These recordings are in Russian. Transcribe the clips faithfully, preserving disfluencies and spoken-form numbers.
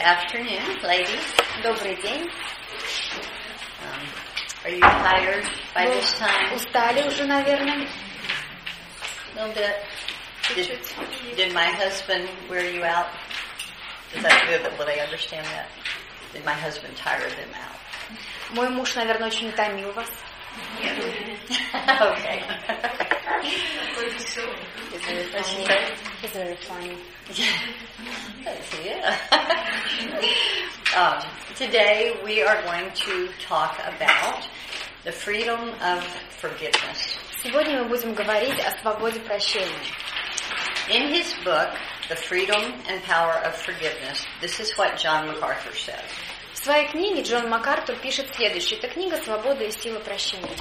afternoon, ladies. Добрый день. Um, are you tired by Вы this time? устали уже, наверное? A little bit. Did, Чуть-чуть. did my husband wear you out? Is that good? Will they understand that? Did my husband tire them out? Мой муж, наверное, очень утомил вас. Okay. It's very funny. Yeah. um, today we are going to talk about the freedom of forgiveness. Сегодня мы будем говорить о свободе прощения. In his book, The Freedom and Power of Forgiveness, this is what John MacArthur says. В своей книге Джон МакАртур пишет следующее. Это книга «Свобода и сила прощения».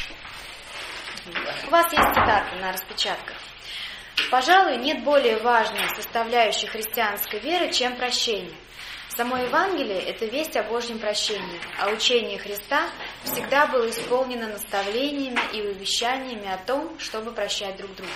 У вас есть цитата на распечатках. «Пожалуй, нет более важной составляющей христианской веры, чем прощение. Само Евангелие – это весть о Божьем прощении, а учение Христа всегда было исполнено наставлениями и увещаниями о том, чтобы прощать друг друга».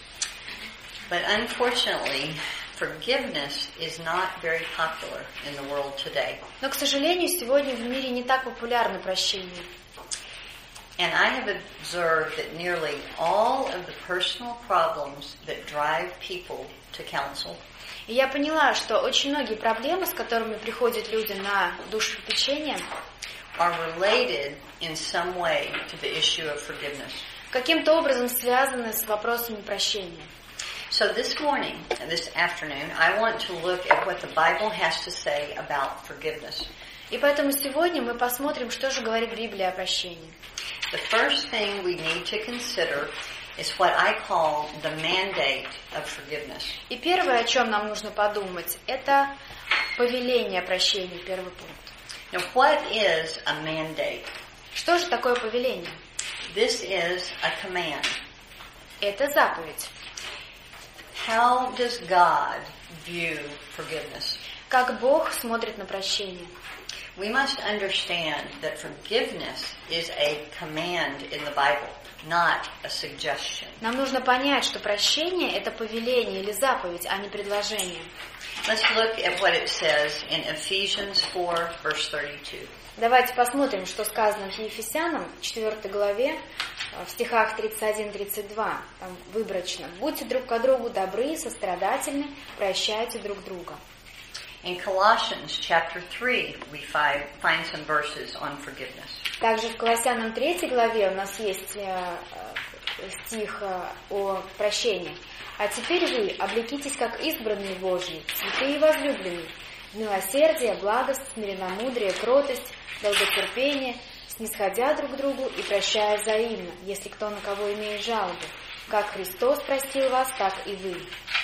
But unfortunately, forgiveness is not very popular in the world today. Но, к сожалению, сегодня в мире не так популярно прощение. And I have observed that nearly all of the personal problems that drive people to counsel И я поняла, что очень многие проблемы, с которыми приходят люди на душепопечение, are related in some way to the issue of forgiveness. каким-то образом связаны с вопросами прощения. So this morning, this afternoon, I want to look at what the Bible has to say about forgiveness. И поэтому сегодня мы посмотрим, что же говорит Библия о прощении. The first thing we need to consider is what I call the mandate of forgiveness. И первое, о чем нам нужно подумать, это повеление о прощении, первый пункт. Now, what is a mandate? Что же такое повеление? This is a command. Это заповедь. How does God view forgiveness? Как Бог смотрит на прощение? We must understand that forgiveness is a command in the Bible, not a suggestion. Нам нужно понять, что прощение – это повеление или заповедь, а не предложение. Let's look at what it says in Ephesians four, verse thirty-two. Давайте посмотрим, что сказано в Ефесянам, четвёртой главе, в стихах тридцать один тридцать два, там выборочно. «Будьте друг к другу добры, сострадательны, прощайте друг друга». In Colossians chapter three, we find, find some verses on forgiveness. Также в Колоссянам третьей главе у нас есть э, стих э, о прощении. «А теперь вы облекитесь, как избранные Божьи, святые и возлюбленные, в милосердие, благость, смиренномудрие, кротость, долготерпение, снисходя друг к другу и прощая взаимно, если кто на кого имеет жалобу. Как Христос простил вас, так и вы».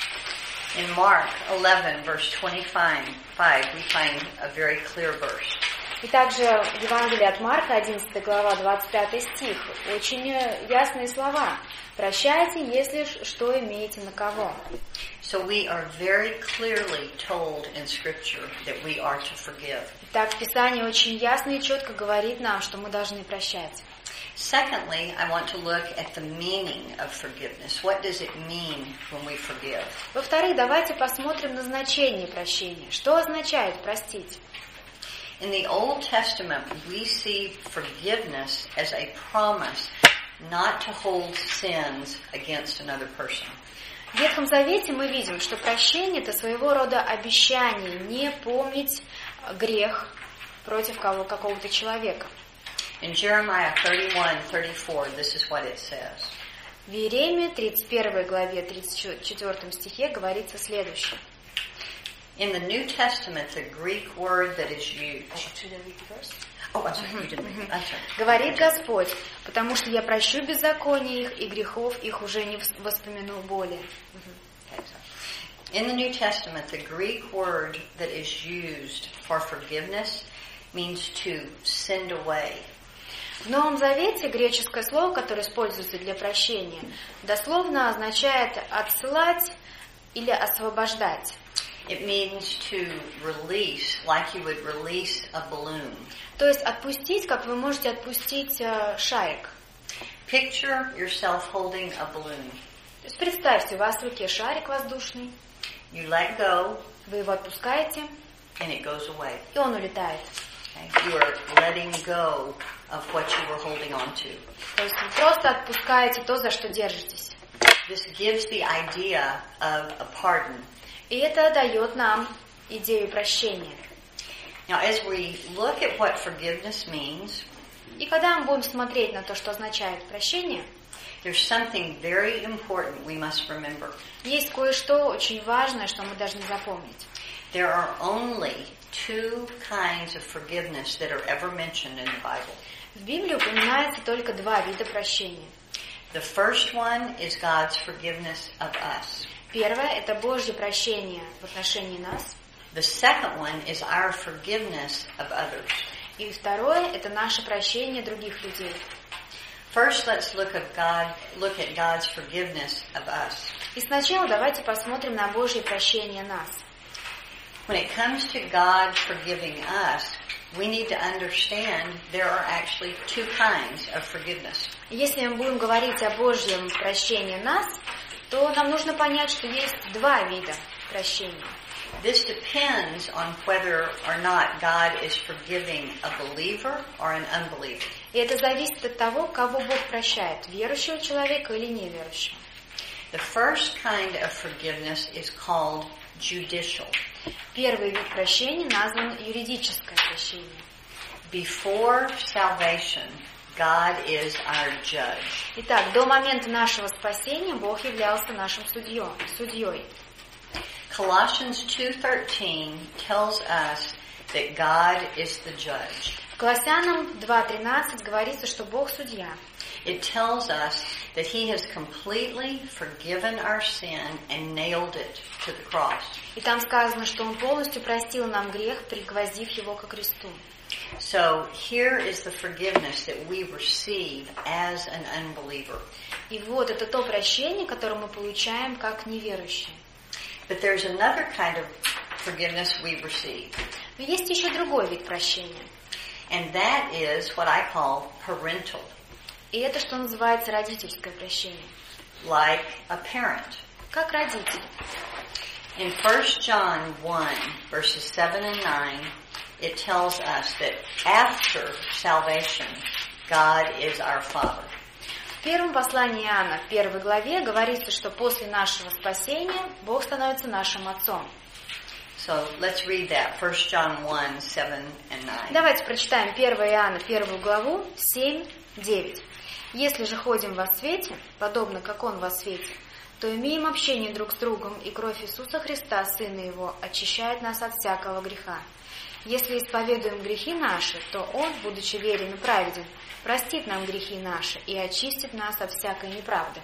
In Mark eleven, verse twenty-five, we find a very clear verse. И также в Евангелии от Марка, одиннадцатая глава, двадцать пятый стих, очень ясные слова. «Прощайте, если что имеете на кого». So we are very clearly told in Scripture that we are to forgive. Так, Писание очень ясно и четко говорит нам, что мы должны прощать. Secondly, I want to look at the meaning of forgiveness. What does it mean when we forgive? Во-вторых, давайте посмотрим на значение прощения. Что означает простить? In the Old Testament, we see forgiveness as a promise not to hold sins against another person. В Ветхом Завете мы видим, что прощение – это своего рода обещание не помнить грех против кого, какого-то человека. In Jeremiah thirty-one thirty-four, this is what it says. В Иеремии тридцать первой главе, тридцать четвёртом стихе говорится следующее. In the New Testament, the Greek word that is used... Oh, I'm sorry, you didn't read it. I'm sorry. Говорит Господь, потому что я прощу беззакония их, и грехов их уже не воспомяну более. In the New Testament, the Greek word that is used for forgiveness means to send away. В Новом Завете греческое слово, которое используется для прощения, дословно означает отсылать или освобождать. It means to release, like you would release a balloon. То есть отпустить, как вы можете отпустить э, шарик. Picture yourself holding a balloon. То есть представьте, у вас в руке шарик воздушный. You let go. Вы его отпускаете. and it goes away. и он улетает. Okay? You are letting go of what you were holding on to. То есть вы просто отпускаете то, за что держитесь. This gives the idea of a pardon. И это дает нам идею прощения. Now, as we look at what forgiveness means, И когда мы будем смотреть на то, что означает прощение, there's something very important we must remember. есть кое-что очень важное, что мы должны запомнить. There are only two kinds of forgiveness that are ever mentioned in the Bible. В Библии упоминается только два вида прощения. The first one is God's forgiveness of us. Первое – это Божье прощение в отношении нас. The second one is our forgiveness of others. И второе – это наше прощение других людей. First, let's look at God, look at God's forgiveness of us. И сначала давайте посмотрим на Божье прощение нас. When it comes to God forgiving us, we need to understand there are actually two kinds of forgiveness. Если мы будем говорить о Божьем прощении нас, то нам нужно понять, что есть два вида прощения. This depends on whether or not God is forgiving a believer or an unbeliever. И это зависит от того, кого Бог прощает, верующего человека или неверующего. The first kind of forgiveness is called judicial. Первый вид прощения назван юридическое прощение. Before salvation, God is our judge. Итак, до момента нашего спасения Бог являлся нашим судьей. судьей. Colossians two thirteen tells us that God is the judge. В Колоссянам два тринадцать говорится, что Бог судья. It tells us that He has completely forgiven our sin and nailed it to the cross. И там сказано, что Он полностью простил нам грех, пригвоздив его ко кресту. So here is the forgiveness that we receive as an unbeliever. И вот это то прощение, которое мы получаем как неверующие. But there's another kind of forgiveness we receive. Но есть еще другой вид прощения. And that is what I call parental. И это, что называется родительское прощение. Like a parent. Как родители. In First John one, verses seven and nine, it tells us that after salvation, God is our Father. В первом послании Иоанна, в первой главе, говорится, что после нашего спасения Бог становится нашим Отцом. So let's read that. First John one, seven and nine. Давайте прочитаем первое Иоанна, первую главу, семь, девять. «Если же ходим во свете, подобно как Он во свете, то имеем общение друг с другом, и кровь Иисуса Христа, Сына Его, очищает нас от всякого греха. Если исповедуем грехи наши, то Он, будучи верен и праведен, простит нам грехи наши и очистит нас от всякой неправды».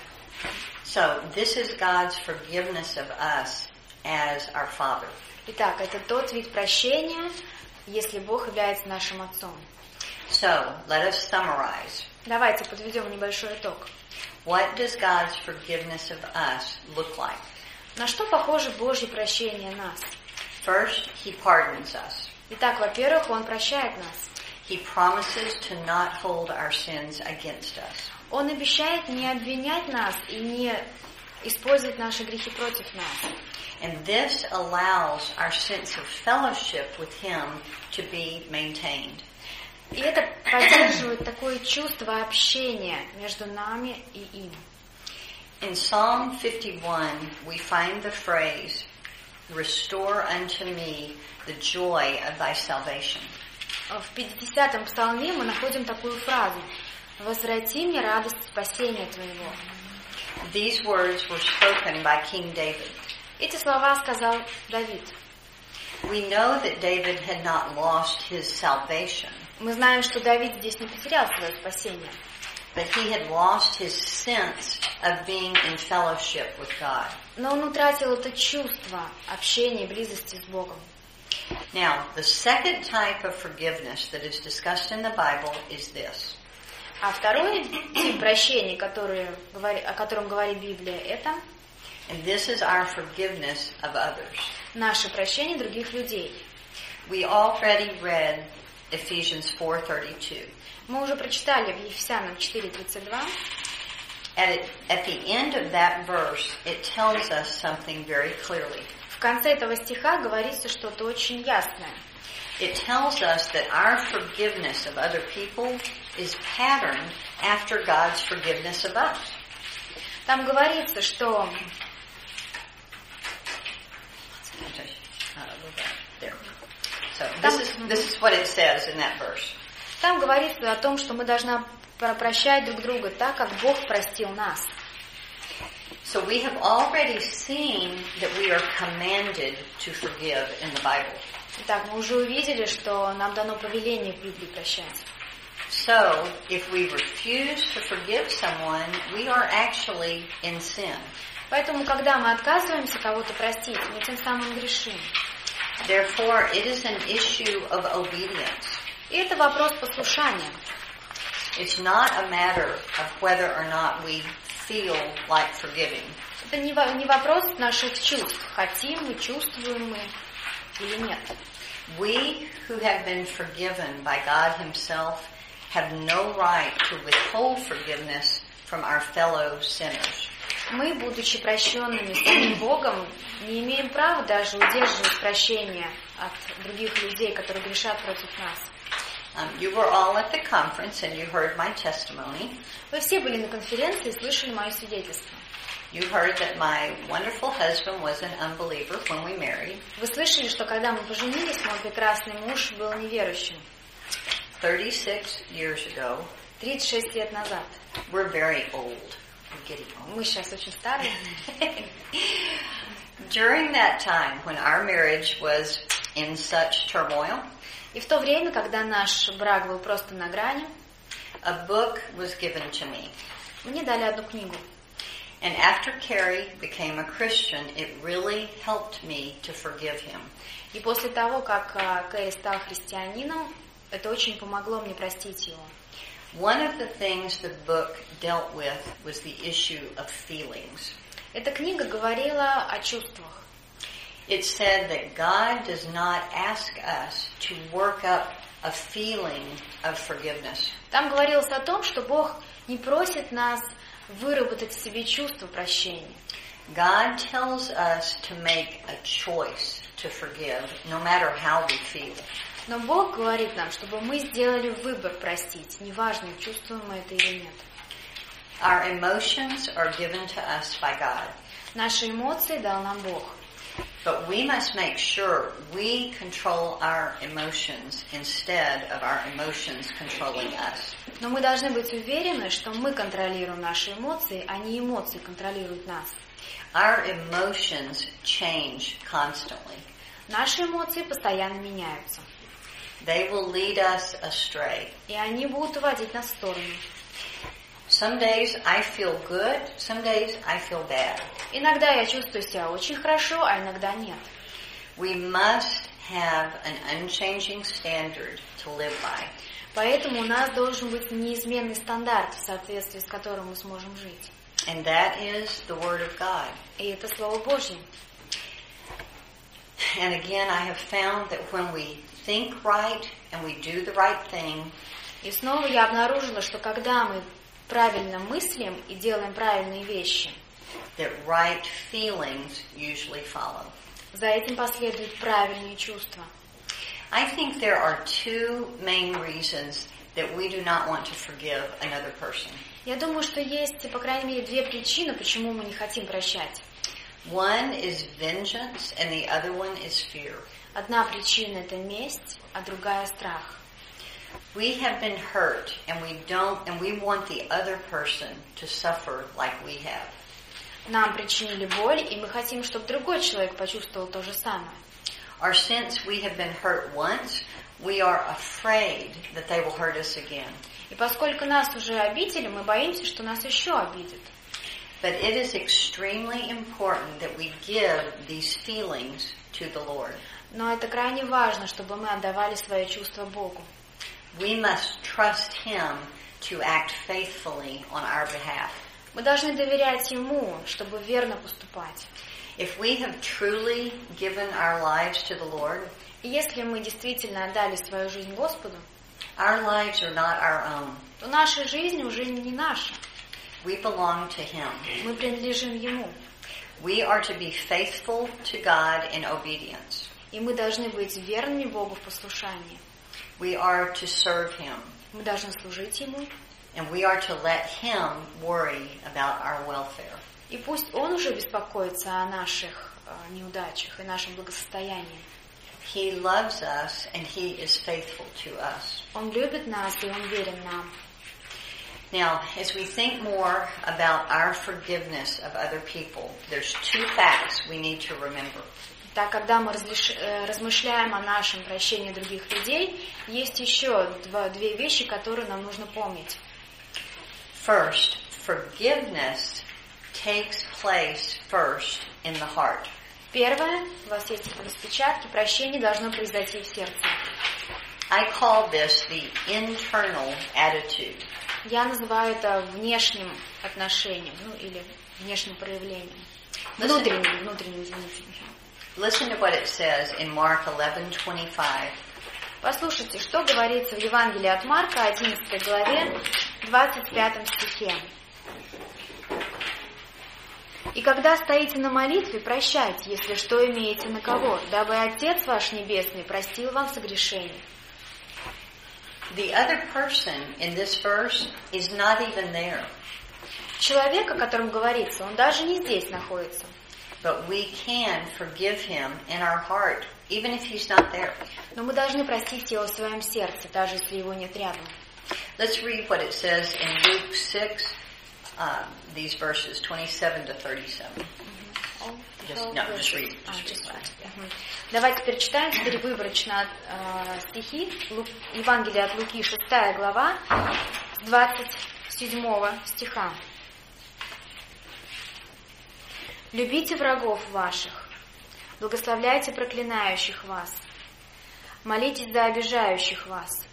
So this is God's forgiveness of us as our Father. Итак, это тот вид прощения, если Бог является нашим Отцом. So let us summarize. Давайте подведем небольшой итог. What does God's forgiveness of us look like? На что похоже Божье прощение нас? First, He pardons us. Итак, во-первых, Он прощает нас. He promises to not hold our sins against us. Он обещает не обвинять нас и не использовать наши грехи против нас. And this allows our sense of fellowship with Him to be maintained. И это поддерживает такое чувство общения между нами и им. In Psalm fifty-one, we find the phrase, "Restore unto me the joy of thy salvation." В пятидесятом псалме мы находим такую фразу: «Возврати мне радость спасения Твоего». These words were spoken by King David. Эти слова сказал Давид. We know that David had not lost his salvation, Мы знаем, что Давид здесь не потерял свое спасение, but he had lost his sense of being in fellowship with God. но он утратил это чувство общения и близости с Богом. Now, the second type of forgiveness that is discussed in the Bible is this. А второй тип прощения, который, о котором говорит Библия, это And this is our forgiveness of others. наше прощение других людей. We already read Ephesians four thirty-two. Мы уже прочитали в Ефесянам четыре тридцать два. At, it, at the end of that verse, it tells us something very clearly. В конце этого стиха говорится что-то очень ясное. It tells us that our forgiveness of other people is patterned after God's forgiveness of us. Там говорится, что So this is this is what it says in that verse. Там говорится о том, что мы должны прощать друг друга так, как Бог простил нас. So we have already seen that we are commanded to forgive in the Bible. Итак, мы уже увидели, что нам дано повеление в Библии прощать. So, if we refuse to forgive someone, we are actually in sin. Поэтому, когда мы отказываемся кого-то простить, мы тем самым грешим. Therefore, it is an issue of obedience. И это вопрос послушания. It's not a matter of whether or not we feel like forgiving. Это не вопрос наших чувств, хотим мы, чувствуем мы или нет. We who have been forgiven by God Himself have no right to withhold forgiveness from our fellow sinners. Мы, будучи прощенными самим Богом, не имеем права даже удерживать прощение от других людей, которые грешат против нас. Um, you were all at the conference and you heard my testimony. Вы все были на конференции и слышали мое свидетельство. You heard that my wonderful husband was an unbeliever when we married. Вы слышали, что когда мы поженились, мой прекрасный муж был неверующим. thirty-six years ago. тридцать шесть лет назад. We're very old. We're getting old. Мы сейчас очень старые. During that time when our marriage was in such turmoil, и в то время, когда наш брак был просто на грани, a book was given to me. Мне дали одну книгу. And after Carrie became a Christian, it really helped me to forgive him. И после того, как Кэрри стал христианином, это очень помогло мне простить его. One of the things the book dealt with was the issue of feelings. Эта книга говорила о чувствах. It said that God does not ask us to work up a feeling of forgiveness. Там говорилось о том, что Бог не просит нас выработать в себе чувство прощения. God tells us to make a choice to forgive, no matter how we feel. Но Бог говорит нам, чтобы мы сделали выбор простить, неважно, чувствуем мы это или нет. Our emotions are given to us by God. Наши эмоции дал нам Бог. But we must make sure we control our emotions instead of our emotions controlling us. Но мы должны быть уверены, что мы контролируем наши эмоции, а не эмоции контролируют нас. Our emotions change constantly. Наши эмоции постоянно меняются. They will lead us astray. И они будут уводить нас в сторону. Some days I feel good, some days I feel bad. Иногда я чувствую себя очень хорошо, а иногда нет. We must have an unchanging standard to live by. Поэтому у нас должен быть неизменный стандарт, в соответствии с которым мы сможем жить. And that is the Word of God. И это Слово Божье. And again, I have found that when we think right and we do the right thing, и снова я обнаружила, что когда мы правильно мыслим и делаем правильные вещи, that right feelings usually follow. За этим последуют правильные чувства. I think there are two main reasons that we do not want to forgive another person. Я думаю, что есть, по крайней мере, две причины, почему мы не хотим прощать. One is vengeance, and the other one is fear. Одна причина – это месть, а другая – страх. We have been hurt, and we don't, and we want the other person to suffer like we have. Нам причинили боль, и мы хотим, чтобы другой человек почувствовал то же самое. Or since we have been hurt once, we are afraid that they will hurt us again. И поскольку нас уже обидели, мы боимся, что нас еще обидят. But it is extremely important that we give these feelings to the Lord. Но это крайне важно, чтобы мы отдавали свои чувства Богу. We must trust Him to act faithfully on our behalf. Мы должны доверять Ему, чтобы верно поступать. If we have truly given our lives to the Lord, и если мы действительно отдали свою жизнь Господу, our lives are not our own. То наша жизнь уже не наша. We belong to Him. Мы принадлежим Ему. We are to be faithful to God in obedience. И мы должны быть верными Богу в послушании. We are to serve Him. Мы должны служить Ему. And we are to let Him worry about our welfare. И пусть Он уже беспокоится о наших э, неудачах и нашем благосостоянии. He loves us and He is faithful to us. Он любит нас и Он верен нам. Now, as we think more about our forgiveness of other people, there's two facts we need to remember. Так, когда мы разлиш... размышляем о нашем прощении других людей, есть еще два, две вещи, которые нам нужно помнить. First, forgiveness takes place first in the heart. Первое, у вас есть в распечатке, прощение должно произойти в сердце. I call this the internal attitude. Я называю это внешним отношением, ну или внешним проявлением. Внутренним, внутренним, извините. Listen to what it says in Mark eleven twenty-five. Послушайте, что говорится в Евангелии от Марка, одиннадцатой главе, двадцать пятом стихе. «И когда стоите на молитве, прощайте, если что имеете на кого, дабы Отец ваш Небесный простил вам согрешение». The other person in this verse is not even there. Человек, о котором говорится, он даже не здесь находится. But we can forgive him in our heart, even if he's not there. Но мы должны простить его в своем сердце, даже если его нет рядом. Let's read what it says in Luke six, uh, these verses twenty-seven to thirty-seven. Just, no, just read. А, just read. Давайте перечитаем теперь выборочно э, стихи. Лук, Евангелие от Луки, шестая глава, двадцать седьмого стиха. «Любите врагов ваших, благословляйте проклинающих вас, молитесь за обижающих вас».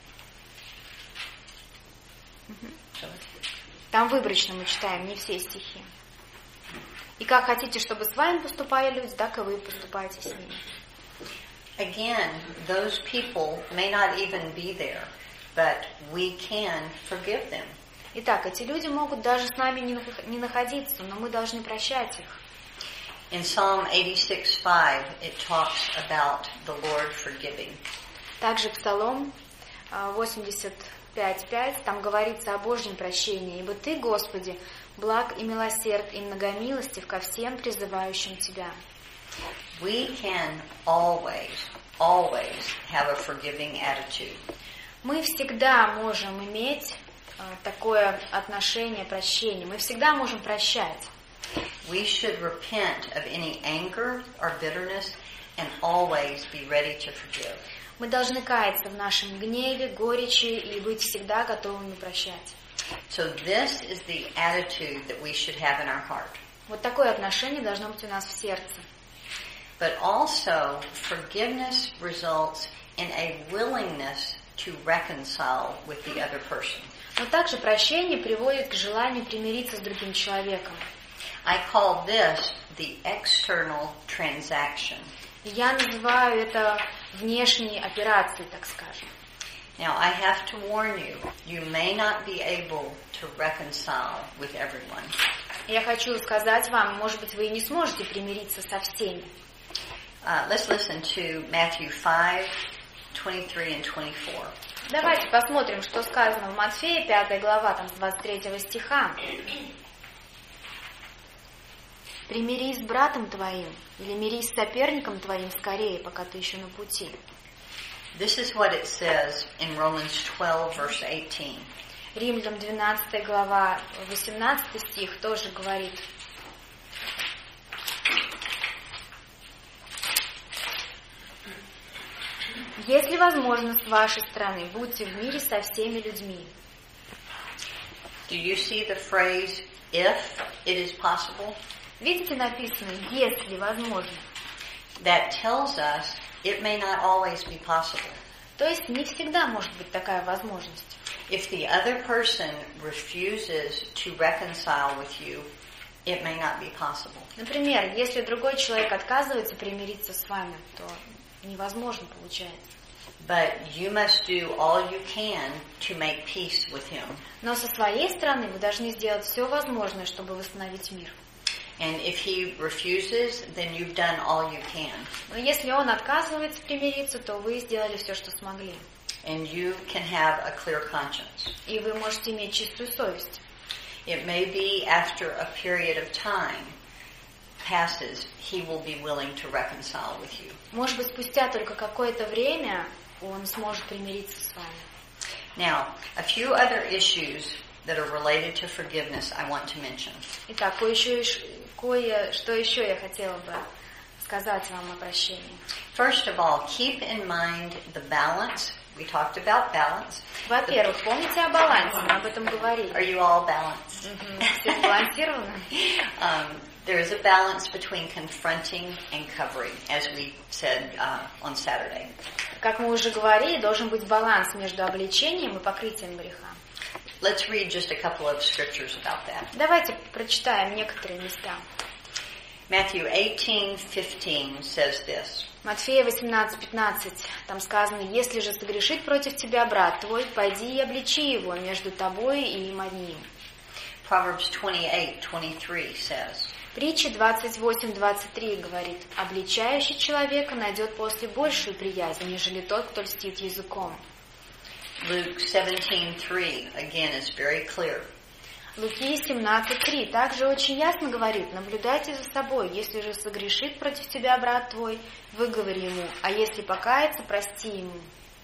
Там выборочно мы читаем, не все стихи. «И как хотите, чтобы с вами поступали люди, так и вы поступайте с ними». Again, those people may not even be there, but we can forgive them. Итак, эти люди могут даже с нами не находиться, но мы должны прощать их. In Psalm eighty-six five, it talks about the Lord forgiving. Также Псалом восемьдесят пять пять, там говорится о Божьем прощении. «Ибо Ты, Господи, благ и милосерд и многомилостив ко всем призывающим Тебя». We can always, always have a forgiving attitude. Мы всегда можем иметь такое отношение прощения. Мы всегда можем прощать. We should repent of any anger or bitterness and always be ready to forgive. Мы должны каяться в нашем гневе, горечи и быть всегда готовыми прощать. So this is the attitude that we should have in our heart. Вот такое отношение должно быть у нас в сердце. But also, forgiveness results in a willingness to reconcile with the other person. Но также прощение приводит к желанию примириться с другим человеком. I call this the external transaction. Я называю это внешней операцией, так скажем. Now, I have to warn you, you may not be able to reconcile with everyone. Я хочу сказать вам, может быть, вы и не сможете примириться со всеми. Uh, let's listen to Matthew five, twenty-three and twenty-four. Давайте посмотрим, что сказано в Матфея, пятая глава, там с двадцать третьего стиха. «Примирись с братом твоим, или мирись с соперником твоим скорее, пока ты еще на пути». This is what it says in Romans twelve, verse eighteen. Римлянам двенадцатая глава, восемнадцатый стих тоже говорит: «Если возможно с вашей стороны, будьте в мире со всеми людьми». Do you see the phrase, if it is possible? Видите, написано «если возможно». That tells us it may not always be possible. То есть не всегда может быть такая возможность. If the other person refuses to reconcile with you, it may not be possible. Например, если другой человек отказывается примириться с вами, то невозможно получается. But you must do all you can to make peace with him. Но со своей стороны вы должны сделать все возможное, чтобы восстановить мир. And if he refuses, then you've done all you can. Но если он отказывается примириться, то вы сделали все, что смогли. And you can have a clear conscience. И вы можете иметь чистую совесть. It may be after a period of time passes, he will be willing to reconcile with you. Может быть, спустя только какое-то время он сможет примириться с вами. Now, a few other issues that are related to forgiveness I want to mention. Итак, кое-что кое, что еще я хотела бы сказать вам о прощении. First of all, keep in mind the balance. We talked about balance. Во-первых, помните о балансе, мы об этом говорили. Are you all balanced? Все сбалансированы? um, there is a balance between confronting and covering, as we said uh, on Saturday. Как мы уже говорили, должен быть баланс между обличением и покрытием греха. Let's read just a couple of scriptures about that. Давайте прочитаем некоторые места. Matthew eighteen fifteen says this. Матфея восемнадцать пятнадцать, там сказано: «Если же согрешит против тебя брат твой, пойди и обличи его между тобой и им одним». Proverbs twenty-eight twenty-three says. Притча двадцать восемь двадцать три говорит: «Обличающий человека найдет после большую приязнь, нежели тот, кто льстит языком». Luke seventeen three again is very clear. Луки семнадцать три также очень ясно говорит: «Наблюдайте за собой, если же согрешит против тебя брат твой, выговори ему, а если покается, прости ему».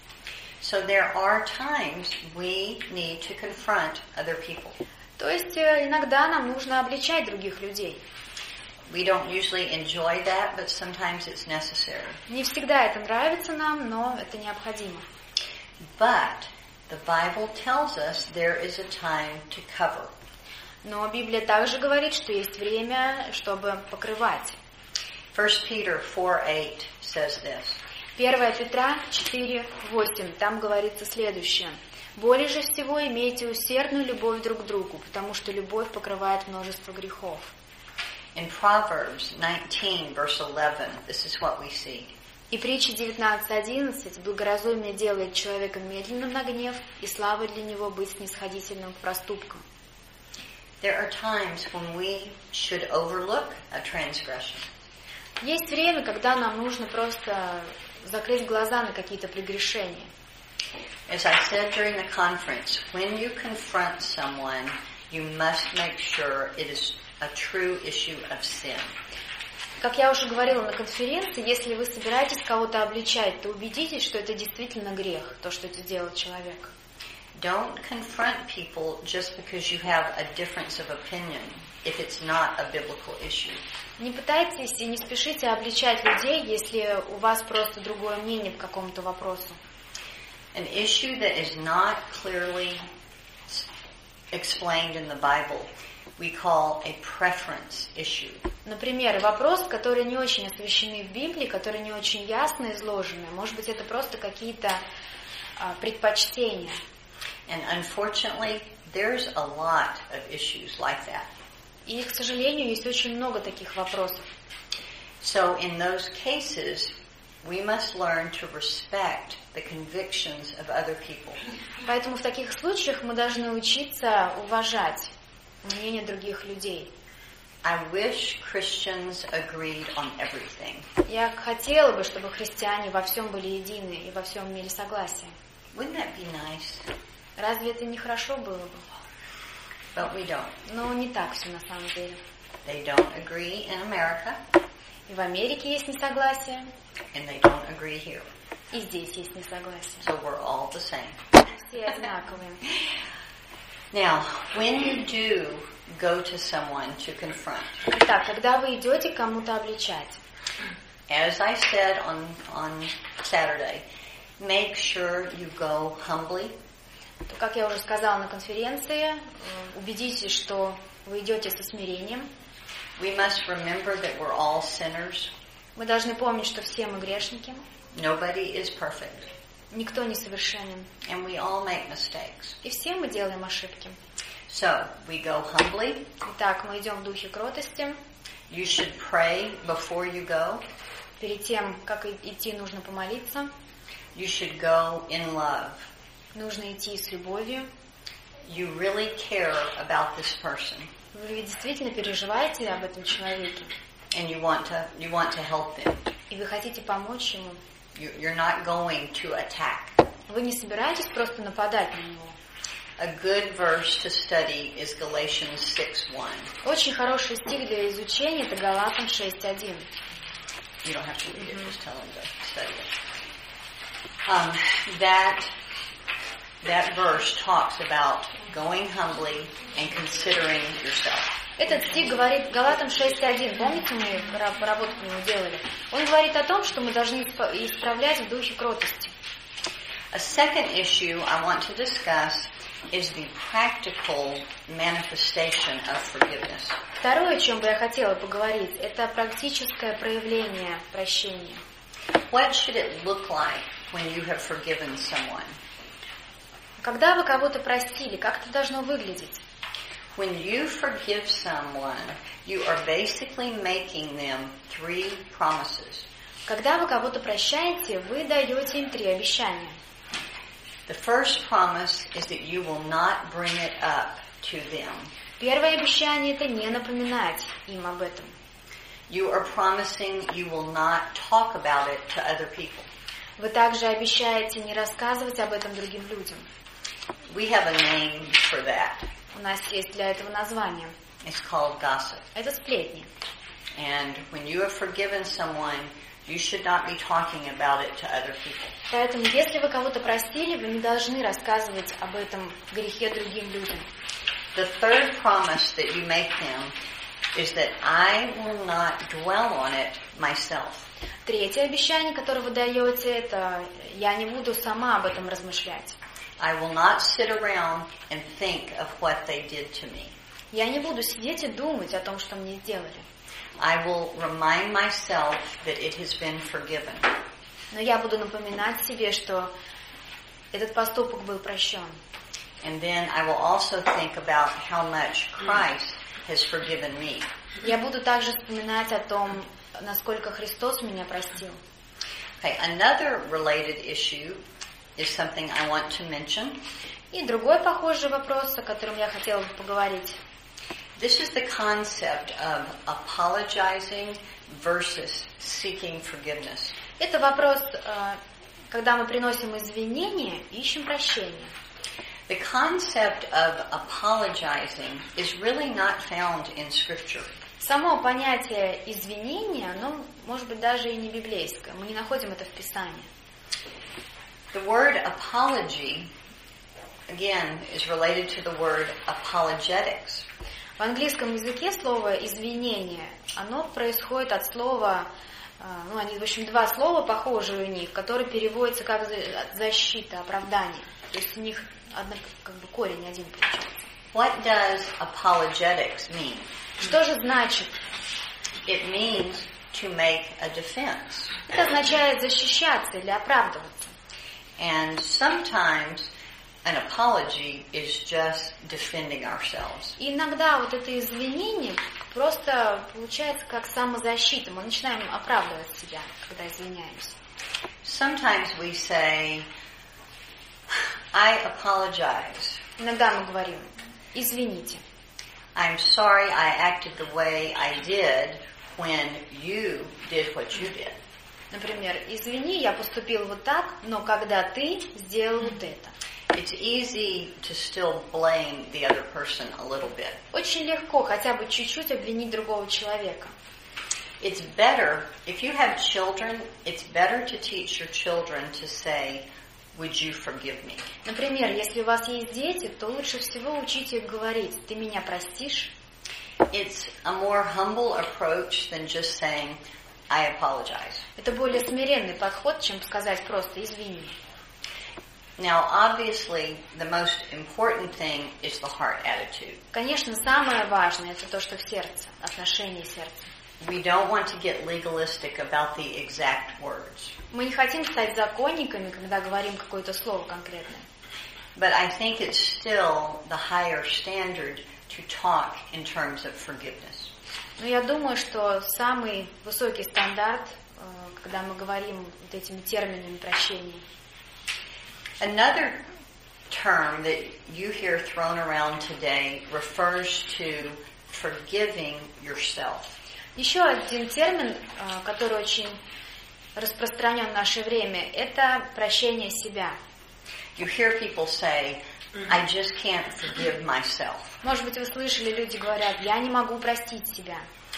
So there are times we need to confront other people. То есть иногда нам нужно обличать других людей. We don't usually enjoy that, but sometimes it's necessary. Не всегда это нравится нам, но это необходимо. But the Bible tells us there is a time to cover. Но Библия также говорит, что есть время, чтобы покрывать. First Peter four eight says this. первое Петра четыре восемь, там говорится следующее: «Более же всего имейте усердную любовь друг к другу, потому что любовь покрывает множество грехов». In Proverbs nineteen verse eleven, this is what we see. И притча девятнадцать одиннадцать: «Благоразумие делает человека медленным на гнев, и слава для него быть снисходительным к проступкам». There are times when we should overlook a transgression. Есть время, когда нам нужно просто закрыть глаза на какие-то прегрешения. As I said during the conference, when you confront someone, you must make sure it is a true issue of sin. Как я уже говорила на конференции, если вы собираетесь кого-то обличать, то убедитесь, что это действительно грех, то, что это делает человек. Don't confront people just because you have a difference of opinion, if it's not a biblical issue. Не пытайтесь и не спешите обличать людей, если у вас просто другое мнение по какому-то вопросу. An issue that is not clearly explained in the Bible, we call a preference issue. Например, вопрос, который не очень освещены в Библии, который не очень ясно изложены. Может быть, это просто какие-то а, предпочтения. And unfortunately, there's a lot of issues like that. И, к сожалению, есть очень много таких вопросов. So in those cases, we must learn to respect the convictions of other people. Поэтому в таких случаях мы должны учиться уважать мнение других людей. I wish Christians agreed on everything. Я хотела бы, чтобы христиане во всем были едины и во всем имели согласие. Wouldn't that be nice? Разве это не хорошо было бы? But we don't. Но не так все на самом деле. They don't agree in America. И в Америке есть несогласие. And they don't agree here. И здесь есть несогласие. So we're all the same. Все одинаковые. Now, when you do go to someone to confront, Итак, когда вы идете кому-то обличать, as I said on, on Saturday, make sure you go humbly. то, как я уже сказала на конференции, убедитесь, что вы идете со смирением. We must remember that we're all sinners. Мы должны помнить, что все мы грешники. Nobody is perfect. Никто не совершенен. And we all make mistakes. И все мы делаем ошибки. So, we go humbly. Итак, мы идем в духе кротости. You should pray before you go. Перед тем, как идти, нужно помолиться. You should go in love. Нужно идти с любовью. You really care about this person. Вы действительно переживаете об этом человеке. And you want to you want to help them. И вы хотите помочь ему. You, you're not going to attack. Вы не собираетесь просто нападать на него. A good verse to study is Galatians six one. Очень хороший стих для изучения — это Галатам шесть один. You don't have to read it, just tell them to study it. Um, that that verse talks about going humbly and considering yourself. Этот стих говорит Галатам шесть один. Помните, мы работу по нему делали? Он говорит о том, что мы должны исправлять в духе кротости. A second issue I want to discuss is the practical manifestation of forgiveness. Второе, о чем бы я хотела поговорить, это практическое проявление прощения. What should it look like when you have forgiven someone? Когда вы кого-то простили, как это должно выглядеть? When you forgive someone, you are basically making them three promises. Когда вы кого-то прощаете, вы даете им три обещания. The first promise is that you will not bring it up to them. Первое обещание — это не напоминать им об этом. You are promising you will not talk about it to other people. Вы также обещаете не рассказывать об этом другим людям. We have a name for that. У нас есть для этого название. It's called gossip. Это сплетни. And when you have forgiven someone, you should not be talking about it to other people. Поэтому, если вы кого-то простили, вы не должны рассказывать об этом грехе другим людям. The third promise that you make them is that I will not dwell on it myself. Третье обещание, которое вы даете, это я не буду сама об этом размышлять. I will not sit around and think of what they did to me. Я не буду сидеть и думать о том, что мне сделали. I will remind myself that it has been forgiven. Но я буду напоминать себе, что этот поступок был прощен. And then I will also think about how much Christ has forgiven me. Я буду также вспоминать о том, насколько Христос меня простил. Okay, another related issue is something I want to mention. И другой похожий вопрос, о котором я хотела бы поговорить. This is the concept of apologizing versus seeking forgiveness. Это вопрос, когда мы приносим извинения и ищем прощения. The concept of apologizing is really not found in Scripture. Само понятие извинения, оно, может быть, даже и не библейское. Мы не находим это в Писании. The word apology, again, is related to the word apologetics. В английском языке слово «извинение», оно происходит от слова, ну, они, в общем, два слова похожие у них, которые переводятся как защита, оправдание. То есть у них одно, как бы корень один получается. What does apologetics mean? Что же значит? It means to make a defense. Это означает защищаться или оправдываться. And sometimes an apology is just defending ourselves. И иногда вот это извинение просто получается как самозащита. Мы начинаем оправдывать себя, когда извиняемся. Sometimes we say, I apologize. Иногда мы говорим, извините. I'm sorry I acted the way I did when you did what you did. Например, извини, я поступил вот так, но когда ты сделал вот это. It's easy to still blame the other person a little bit. Очень легко хотя бы чуть-чуть обвинить другого человека. It's better, if you have children, it's better to teach your children to say, would you forgive me? Например, если у вас есть дети, то лучше всего учите их говорить, ты меня простишь? It's a more humble approach than just saying, I apologize. Это более смиренный подход, чем сказать просто извини. Now, obviously, the most important thing is the heart attitude. Конечно, самое важное это то, что в сердце, отношение сердца. We don't want to get legalistic about the exact words. Мы не хотим стать законниками, когда говорим какое-то слово конкретное. But I think it's still the higher standard to talk in terms of forgiveness. Но я думаю, что самый высокий стандарт, когда мы говорим вот этими терминами прощения. Another term that you hear thrown around today refers to forgiving yourself. Еще один термин, который очень распространен в наше время, это прощение себя. You hear people say, I just can't forgive myself. Может быть, вы слышали, люди говорят, я не могу простить себя.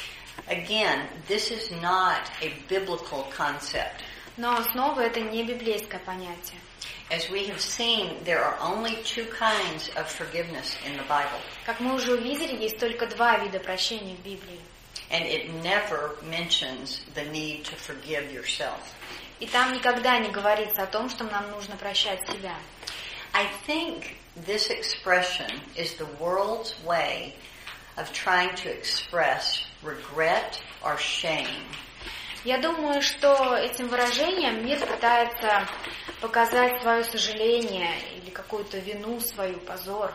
Again, this is not a biblical concept. Но снова это не библейское понятие. As we have seen, there are only two kinds of forgiveness in the Bible. Как мы уже увидели, есть только два вида прощения в Библии. And it never mentions the need to forgive yourself. И там никогда не говорится о том, что нам нужно прощать себя. I think this expression is the world's way of trying to express regret or shame. Я думаю, что этим выражением мир пытается показать свое сожаление или какую-то вину свою, позор.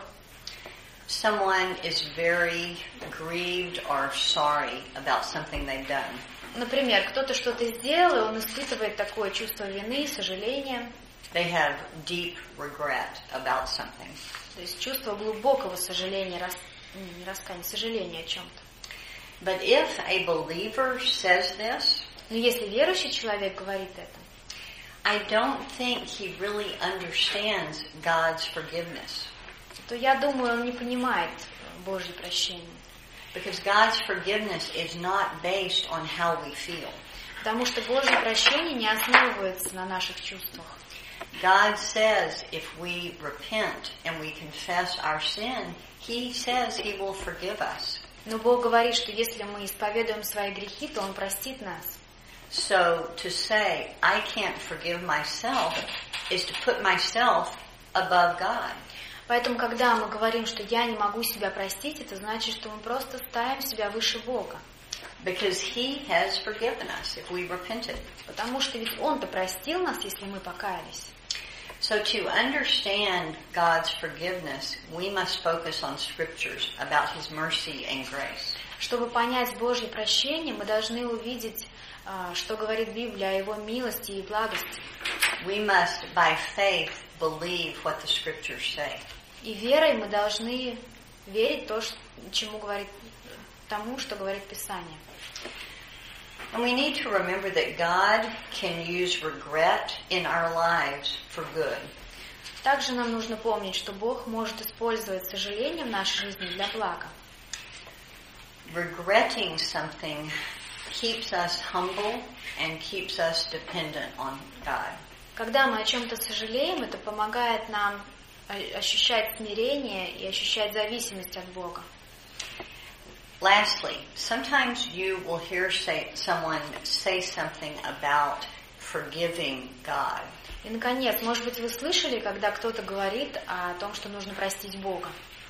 Someone is very grieved or sorry about something they've done. Например, кто-то что-то сделал, и он испытывает такое чувство вины, сожаления. They have deep regret about something. То есть чувство глубокого сожаления, рас... не раскаяния, сожаления о чем-то. But if a believer says this, но если верующий человек говорит это, I don't think he really understands God's forgiveness. то я думаю, он не понимает Божье прощение. Because God's forgiveness is not based on how we feel. Потому что Божье прощение не основывается на наших чувствах. God says if we repent and we confess our sin, He says He will forgive us. Но Бог говорит, что если мы исповедуем свои грехи, то Он простит нас. So to say, I can't forgive myself is to put myself above God. Поэтому, когда мы говорим, что я не могу себя простить, это значит, что мы просто ставим себя выше Бога. Because He has forgiven us if we repented. Потому что ведь Он-то простил нас, если мы покаялись. So to understand God's forgiveness, we must focus on scriptures about His mercy and grace. Чтобы понять Божье прощение, мы должны увидеть, что говорит Библия о Его милости и благости. We must, by faith, believe what the scriptures say. И верой мы должны верить то, чему говорит, тому, что говорит Писание. And we need to remember that God can use regret in our lives for good. Также нам нужно помнить, что Бог может использовать сожаление в нашей жизни для блага. Regretting something keeps us humble and keeps us dependent on God. Когда мы о чем-то сожалеем, это помогает нам ощущать смирение и ощущать зависимость от Бога. Lastly, sometimes you will hear say, someone say something about forgiving God. И, наконец, может быть, вы слышали, когда кто-то говорит о том, что нужно простить Бога.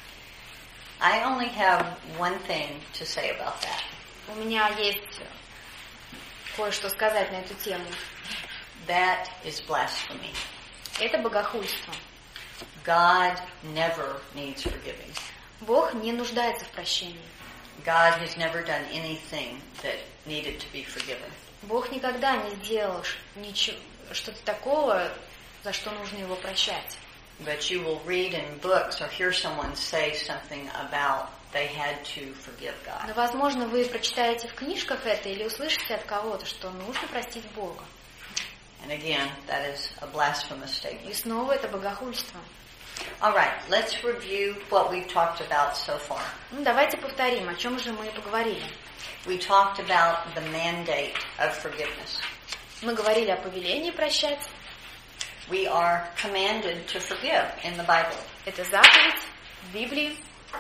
I only have one thing to say about that. У меня есть кое-что сказать на эту тему. That is blasphemy. Это богохульство. God never needs forgiving. Бог не нуждается в прощении. God has never done anything that needed to be forgiven. Бог никогда не сделал ничего, что-то такого, за что нужно Его прощать. But you will read in books or hear someone say something about they had to forgive God. Но, возможно, вы прочитаете в книжках это или услышите от кого-то, что нужно простить Бога. And again, that is a blasphemous И statement. снова это богохульство. All right, let's review what we've talked about so far. Ну, давайте повторим, о чем же мы поговорили. We talked about the mandate of forgiveness. Мы говорили о повелении прощать. We are commanded to forgive in the Bible. Это заповедь в Библии.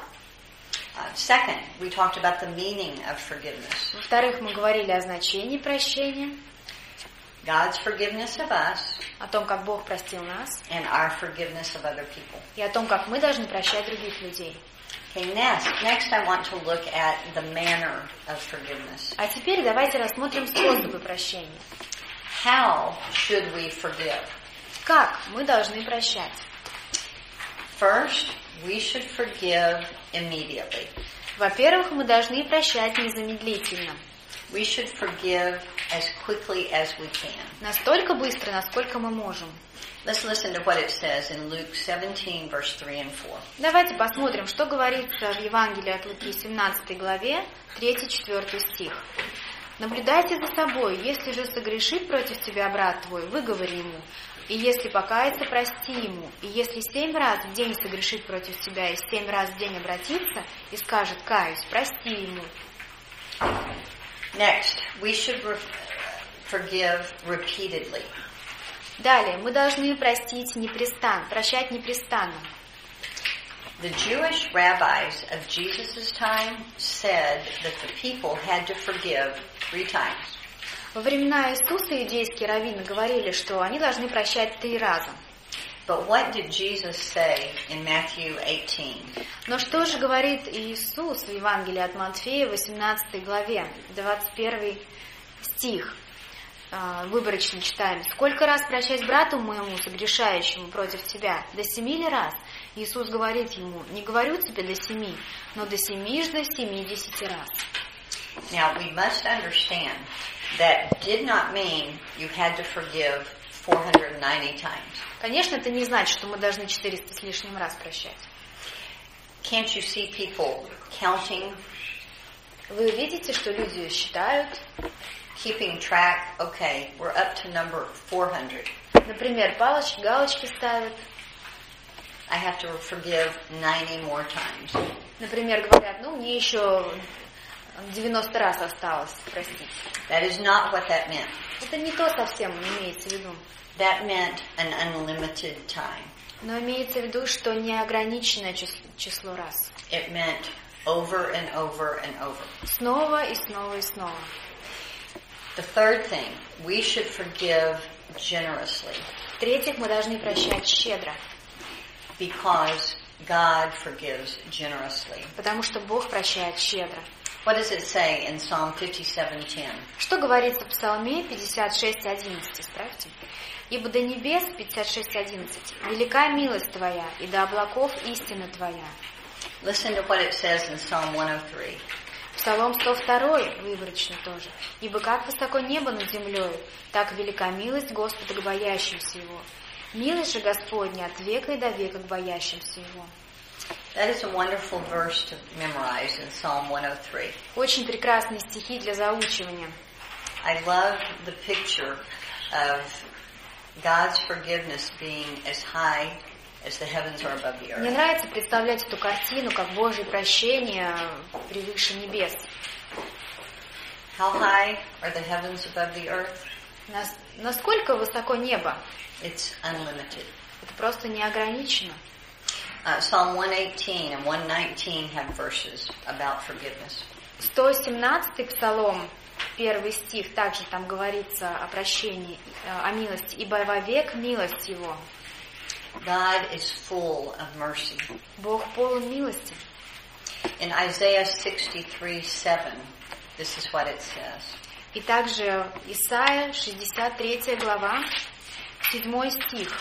Uh, second, we talked about the meaning of forgiveness. Во-вторых, мы говорили о значении прощения, God's forgiveness of us о том, как Бог простил нас, and our forgiveness of other people. и о том, как мы должны прощать других людей. Okay, next, next I want to look at the manner of forgiveness. А теперь давайте рассмотрим способы прощения. How should we forgive? Как мы должны прощать? First, we should forgive immediately. Во-первых, мы должны прощать незамедлительно. We should forgive as quickly as we can. Настолько быстро, насколько мы можем. Let's listen to what it says in Luke seventeen, verse three and four. Давайте посмотрим, что говорится в Евангелии от Луки, семнадцатой главе, третий-четвёртый стих. «Наблюдайте за собой, если же согрешит против тебя брат твой, выговори ему, и если покается, прости ему, и если семь раз в день согрешит против тебя, и семь раз в день обратится, и скажет, каюсь, прости ему». Next, we should re- forgive repeatedly. Далее, мы должны простить непрестанно, прощать непрестанно. The Jewish rabbis of Jesus' time said that the people had to forgive three times. Во времена Иисуса иудейские раввины говорили, что они должны прощать три раза. But what did Jesus say in Matthew eighteen? Но что же говорит Иисус в Евангелии от Матфея, восемнадцатой главе, двадцать первый стих? Выборочно читаем. «Сколько раз прощать брату моему, согрешающему против тебя? До семи ли раз?» Иисус говорит ему, «Не говорю тебе до семи, но до семижды семидесяти раз». Now, we must understand that did not mean you had to forgive four hundred ninety times. Конечно, это не значит, что мы должны четыреста с лишним раз прощать. Can't you see people counting? Вы видите, что люди считают, keeping track, okay, we're up to number four hundred. Например, палочки, галочки ставят. I have to forgive ninety more times. Например, говорят, ну, мне еще девяносто раз осталось простить. That is not what that meant. Это не то совсем имеется в виду. That meant an unlimited time. Но имеется в виду, что неограниченное число, число раз. It meant over and over and over. Снова и снова и снова. The third thing, we should forgive generously. В-третьих, мы должны прощать щедро. Because God forgives generously. Потому что Бог прощает щедро. What does it say in Psalm fifty-seven ten? Что говорится в Псалме пятьдесят шесть одиннадцать, исправьте. «Ибо до небес» пятьдесят шесть одиннадцать «велика милость Твоя, и до облаков истина Твоя». Listen to what it says in Psalm one oh three. Псалом сто два, выборочно тоже. «Ибо как высоко небо над землей, так велика милость Господа к боящимся Его. Милость же Господня от века и до века к боящимся Его». That is a wonderful verse to memorize in Psalm one oh three. Очень прекрасные стихи для заучивания. I love the picture of God's forgiveness being as high as the heavens are above the earth. Мне нравится представлять эту картину, как Божье прощение превыше небес. How high are the heavens above the earth? Нас, насколько высоко небо? It's unlimited. Это просто неограничено. Uh, Psalm one eighteen and one nineteen have verses about forgiveness. сто семнадцатый Псалом, первый стих, также там говорится о прощении, о милости. «Ибо вовек милость Его». God is full of mercy. Бог полон милости. In Isaiah sixty-three seven, this is what it says. И также Исайя, шестьдесят третья глава, седьмой стих.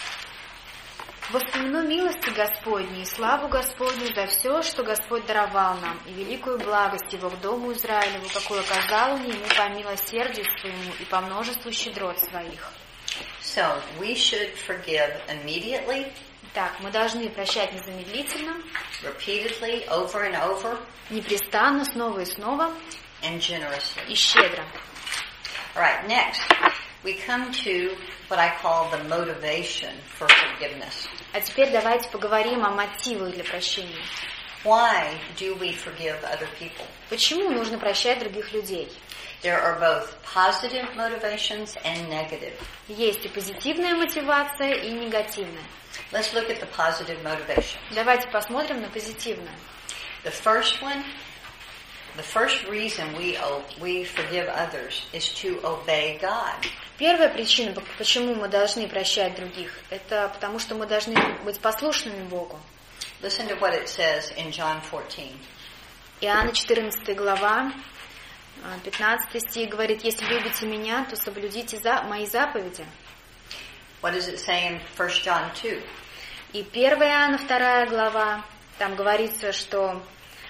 «Воспомяну милости Господней и славу Господню за все, что Господь даровал нам, и великую благость Его к дому Израилеву, какую оказал он ему по милосердию своему и по множеству щедрот своих». So, we should forgive immediately. Так, мы должны прощать незамедлительно, repeatedly, over and over, непрестанно, снова и снова, and generously. и щедро. All right, next, we come to what I call the motivation for forgiveness. А теперь давайте поговорим о мотивах для прощения. Why do we forgive other people? Почему нужно прощать других людей? There are both positive motivations and negative. Есть и позитивная мотивация, и негативная. Let's look at the positive motivation. Давайте посмотрим на позитивную. The first one, the first reason we we forgive others is to obey God. Первая причина, почему мы должны прощать других, это потому, что мы должны быть послушными Богу. Listen to what it says in John fourteen. Иоанна четырнадцатая глава, пятнадцатый стих говорит: «Если любите меня, то соблюдите за мои заповеди». What does it say in First John two? И первая Иоанна вторая глава, там говорится, что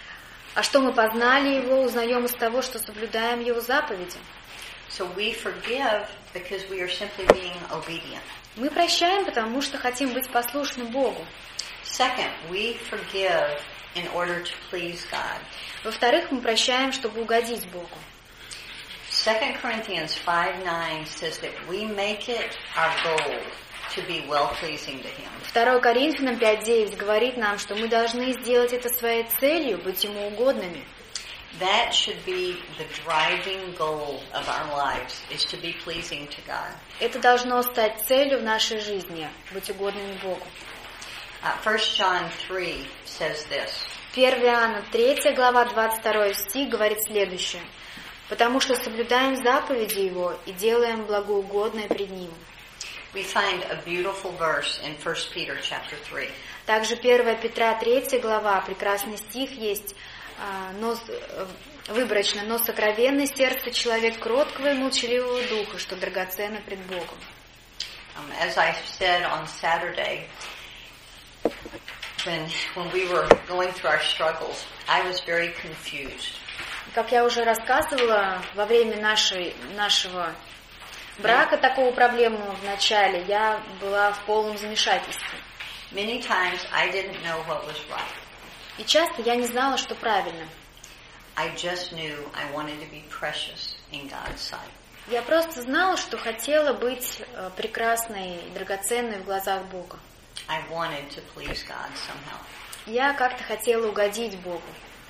А что мы познали Его, узнаем из того, что соблюдаем Его заповеди. So we forgive because we are simply being obedient. Мы прощаем, потому что хотим быть послушны Богу. Second, we forgive in order to please God. Во-вторых, мы прощаем, чтобы угодить Богу. Second Corinthians five nine says that we make it our goal to be well-pleasing to Him. второе Коринфянам пять девять говорит нам, что мы должны сделать это своей целью, быть Ему угодными. That should be the driving goal of our lives, is to be pleasing to God. Это должно стать целью в нашей жизни, быть угодными Богу. Uh, First John three says this. первое Иоанна третья глава двадцать второй стих говорит следующее. «Потому что соблюдаем заповеди Его и делаем благоугодное пред Ним». We find a beautiful verse in First Peter chapter three. Также первое Петра третья глава, прекрасный стих есть, но, выборочно, «Но сокровенное сердце человек кроткого и молчаливого духа, что драгоценно пред Богом». Um, as I said on Saturday, when when we were going through our struggles, I was very confused. Как я уже рассказывала, во время нашей, нашего брака, такого проблемы в начале, я была в полном замешательстве. Many times I didn't know what was right. И часто я не знала, что правильно. I just knew I wanted to be precious in God's sight. Я просто знала, что хотела быть прекрасной и драгоценной в глазах Бога. I wanted to please God somehow. Я как-то хотела угодить Богу.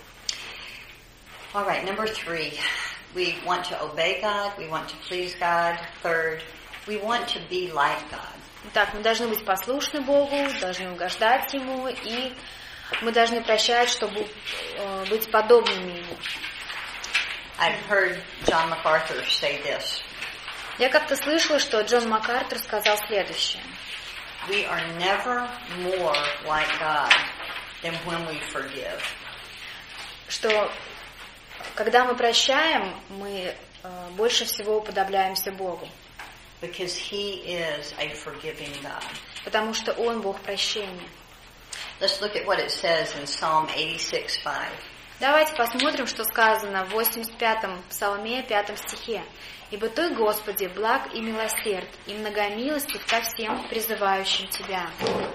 All right, number three. We want to obey God. We want to please God. Third, we want to be like God. Итак, мы должны быть послушны Богу, должны угождать Ему, и мы должны прощать, чтобы э, быть подобными Ему. I've heard John MacArthur say this. Я как-то слышала, что Джон МакАртур сказал следующее. We are never more like God than when we forgive. Что когда мы прощаем, мы э, больше всего уподобляемся Богу. Because He is a forgiving God. Потому что Он Бог прощения. Let's look at what it says in Psalm eighty-six five. Давайте посмотрим, что сказано в восемьдесят пятом Псалме, пятом стихе. «Ибо Ты, Господи, благ и милосерд, и многомилостив ко всем призывающим Тебя».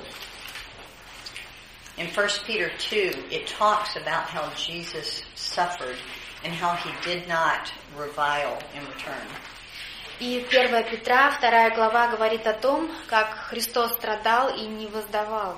In First Peter two, it talks about how Jesus suffered and how He did not revile in return. И первое Петра, вторая глава, говорит о том, как Христос страдал и не воздавал.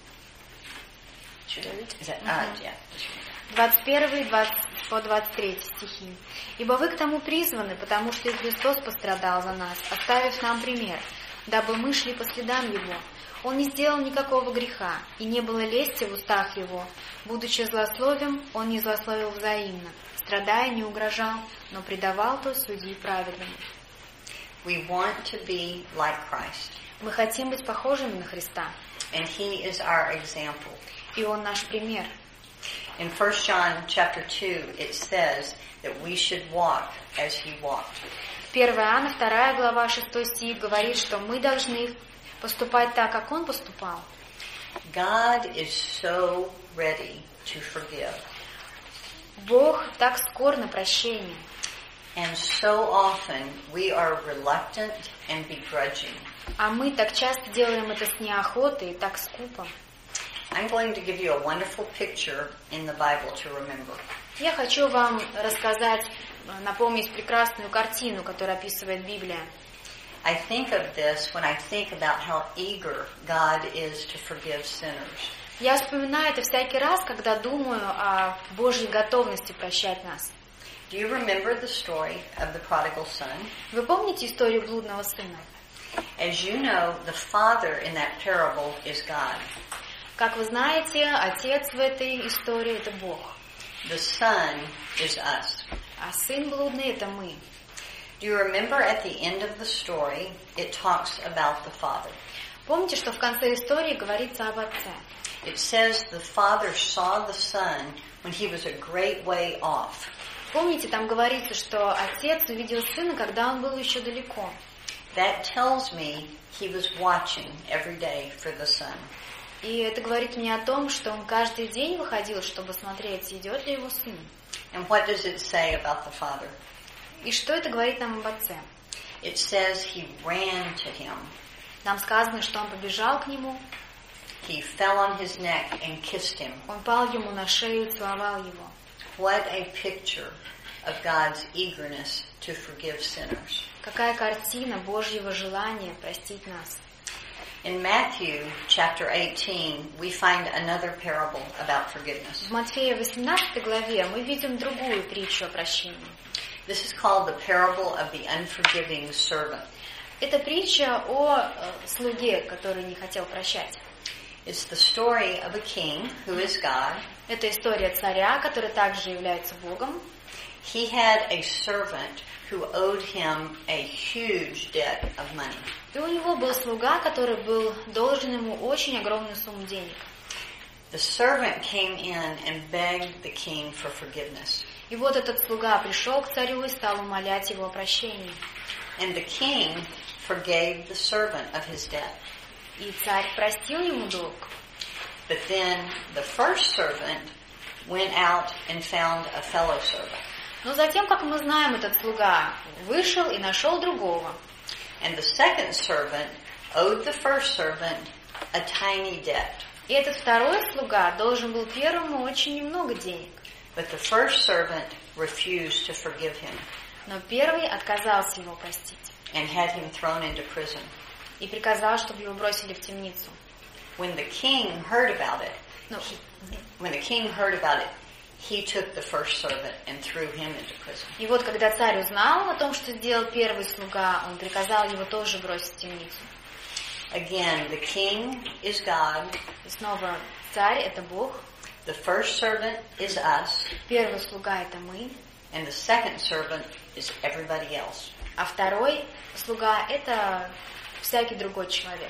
двадцать первый по двадцать третий стихи. «Ибо вы к тому призваны, потому что и Христос пострадал за нас, оставив нам пример, дабы мы шли по следам Его. Он не сделал никакого греха, и не было лести в устах Его. Будучи злословием, Он не злословил взаимно, страдая не угрожал, но предавал то судьи праведному». We want to be like Christ. Мы хотим быть похожими на Христа. And He is our example. И Он наш пример. In First John chapter two, it says that we should walk as He walked. первое Иоанна, вторая глава, шестой стих говорит, что мы должны поступать так, как Он поступал. God is so ready to forgive. Бог так скор на прощение. And so often we are reluctant and begrudging. А мы так часто делаем это с неохотой и так скупо. I'm going to give you a wonderful picture in the Bible to remember. Я хочу вам рассказать, напомнить прекрасную картину, которую описывает Библия. I think of this when I think about how eager God is to forgive sinners. Я вспоминаю это всякий раз, когда думаю о Божьей готовности прощать нас. Do you remember the story of the prodigal son? Вы помните историю блудного сына? As you know, the father in that parable is God. Как вы знаете, отец в этой истории – это Бог. The son is us. А сын блудный – это мы. Do you remember at the end of the story, it talks about the father? Помните, что в конце истории говорится об отце? It says the father saw the son when he was a great way off. Помните, там говорится, что отец увидел сына, когда он был еще далеко. That tells me he was watching every day for the son. И это говорит мне о том, что он каждый день выходил, чтобы смотреть, идет ли его сын. And what does it say about the father? И что это говорит нам об отце? It says he ran to him. Нам сказано, что он побежал к нему. He fell on his neck and kissed him. Он пал ему на шею и целовал его. What a picture of God's eagerness to forgive sinners. Какая картина Божьего желания простить нас. In Matthew chapter eighteen, we find another parable about forgiveness. В Матфея восемнадцатой главе мы видим другую притчу о прощении. This is called the parable of the unforgiving servant. Это притча о э, слуге, который не хотел прощать. It's the story of a king who is God. Это история царя, который также является Богом. He had a servant who owed him a huge debt of money. И у него был слуга, который был должен ему очень огромную сумму денег. The servant came in and begged the king for forgiveness. И вот этот слуга пришел к царю и стал умолять его о прощении. And the king forgave the servant of his debt. И царь простил ему долг. But then the first servant went out and found a fellow servant. Но затем, как мы знаем, этот слуга вышел и нашел другого. And the second servant owed the first servant a tiny debt. И этот второй слуга должен был первому очень немного денег. But the first servant refused to forgive him Но первый отказался его простить. and had him thrown into prison. И приказал, чтобы его бросили в темницу. When the king heard about it, Ну, when the king heard about it, he took the first servant and threw him into prison. И вот когда царь узнал о том, что сделал первый слуга, он приказал его тоже бросить в темницу. Again, the king is God. И снова царь — это Бог. The first servant is us. Первый слуга — это мы. And the second servant is everybody else. А второй слуга — это всякий другой человек.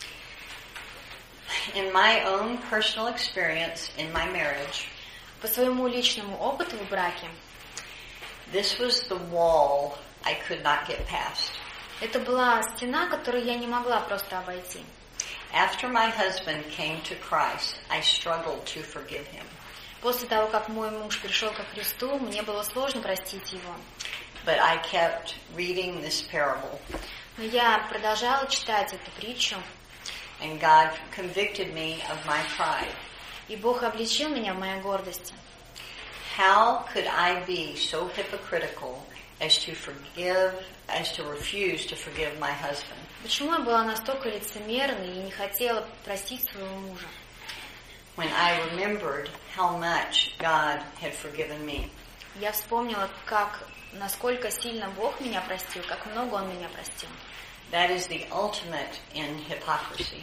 In my own personal experience in my marriage, По своему личному опыту в браке, this was the wall I could not get past. это была стена, которую я не могла просто обойти. After my husband came to Christ, I struggled to forgive him. После того, как мой муж пришел ко Христу, мне было сложно простить его. But I kept reading this parable, Но я продолжала читать эту притчу, and God convicted me of my pride. и Бог обличил меня в моей гордости. How could I be so hypocritical as to forgive, as to refuse to forgive my husband? Почему я была настолько лицемерной и не хотела простить своего мужа? When I remembered how much God had forgiven me. Я вспомнила, как, насколько сильно Бог меня простил, как много Он меня простил. That is the ultimate in hypocrisy.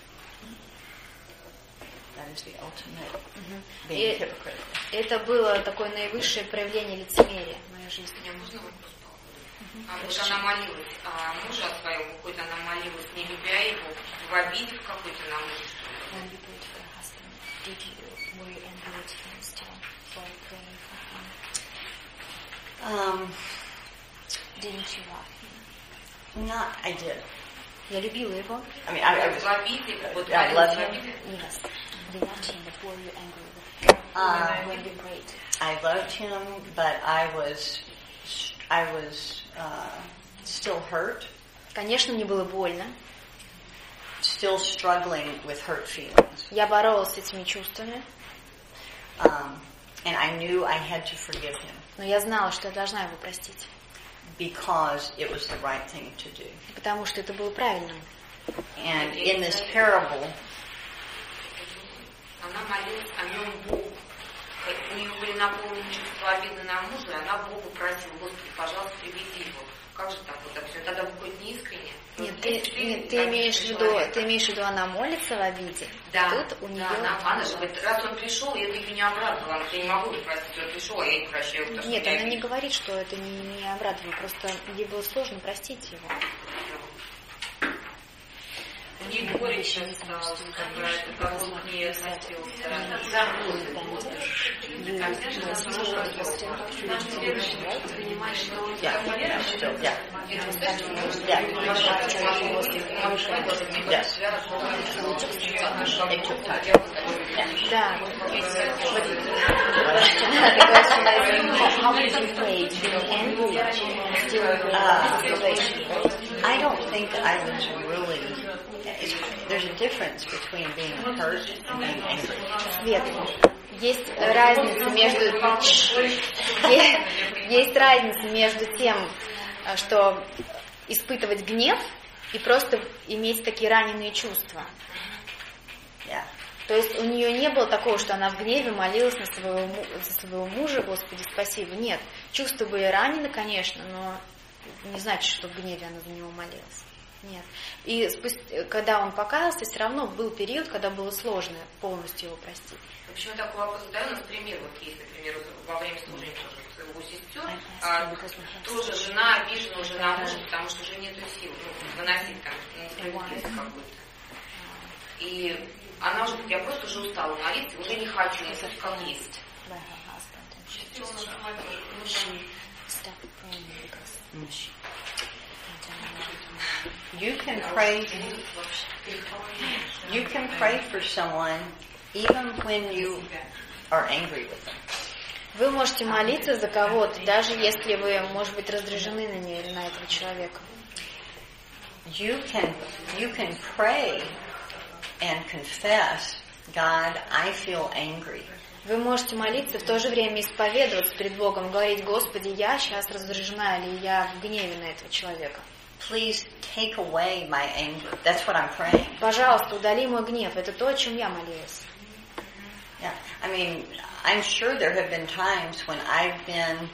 That is the ultimate being И hypocritical. это было такое наивысшее проявление лицемерия в моей жизни. Мне можно вопрос по А вот она молилась, а мужа своего, хоть она молилась, не любя его, в обиде в какой-то на мужа. When you prayed for your husband, did you, were you angry with him still for praying for him? Um, Didn't you love him? not, I did. Я любила его. I mean, I, I was, В обиде, вот I молилась love в him. обиде. Yes. You loved him, but were you angry with him Uh, when you prayed? I loved him, but I was, I was uh, still hurt, Конечно, мне было больно. still struggling with hurt feelings. Я боролась с этими чувствами, Um, and I knew I had to forgive him но я знала, что я должна его простить, because it was the right thing to do. потому что это было правильным. And in this parable, Она молилась о нем Богу. У нее были наполнены чувства обиды на мужа, и она Богу просила: Господи, пожалуйста, приведи его. Как же так вот это все? Тогда выходит неискренне. Нет, Вот ты, если нет, ты как имеешь в виду, человек- ты имеешь в виду, она молится в обиде. Да, Тут у нее. да, она, она же говорит, раз он пришел, я ее не обрадовала, она, я не могу ее простить, он пришел, а я не прощаю. потому что Нет, я она не обиделась. говорит, что это не, не обрадовало, просто ей было сложно простить его. не горечь осталась, какая-то, как он к ней относился. Наш следующий понимает, что он Yeah, yeah, still, yeah. Yeah. Yes. It took time. Yeah. Да. The question is, how did you pray? Being angry? Uh, I don't think I was really. It's, there's a difference between being hurt and being angry. Свет. Есть разница между есть разница между тем, что испытывать гнев и просто иметь такие раненые чувства. Yeah. То есть у нее не было такого, что она в гневе молилась на своего, за своего мужа, Господи, спасибо. Нет, чувства были ранены, конечно, но не значит, что в гневе она за него молилась. Нет. И спустя, когда он покаялся, все равно был период, когда было сложно полностью его простить. Почему такой вопрос задаю? У нас пример, вот есть, например, во время служения своего сестер, а, тоже жена обижена уже на мужа, потому что уже нету сил ну, выносить там несправедливость какую-то. И она уже говорит, я просто уже устала молиться, уже не хочу, я все как есть. You can pray. You can pray for someone even when you are angry with them. Вы можете молиться за кого-то, даже если вы, может быть, раздражены на нее или на этого человека. You can you can pray and confess, God, I feel angry. Вы можете молиться, в то же время исповедоваться перед Богом, говорить, Господи, я сейчас раздражена или я в гневе на этого человека. Please take away my anger. That's what I'm praying. Пожалуйста, удали мой гнев. Это то, о чем я молилась. Yeah, I mean, I'm sure there have been times when I've been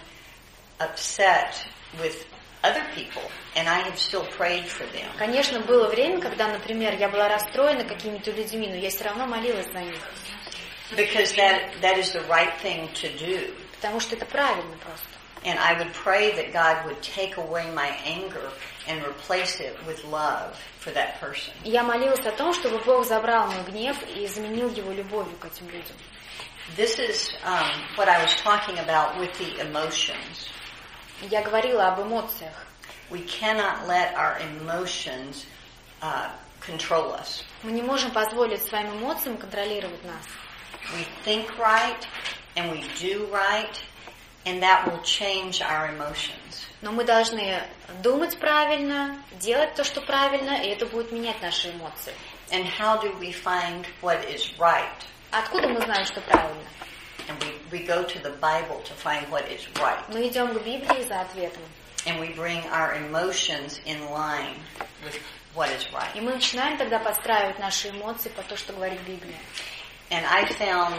upset with other people, and I have still prayed for them. Конечно, было время, когда, например, я была расстроена какими-то людьми, но я все равно молилась за них. Because that that is the right thing to do. Потому что это правильно просто. And I would pray that God would take away my anger and replace it with love for that person. Я молилась о том, чтобы Бог забрал мой гнев и заменил его любовью к этим людям. This is um, what I was talking about with the emotions. Я говорила об эмоциях. We cannot let our emotions uh, control us. Мы не можем позволить своим эмоциям контролировать нас. We think right and we do right, and that will change our emotions. Но мы должны думать правильно, делать то, что правильно, и это будет менять наши эмоции. And how do we find what is right? Откуда мы знаем, что правильно? And we, we go to the Bible to find what is right. Мы идем к Библии за ответом. And we bring our emotions in line with what is right. И мы начинаем тогда подстраивать наши эмоции по то, что говорит Библия. And I found,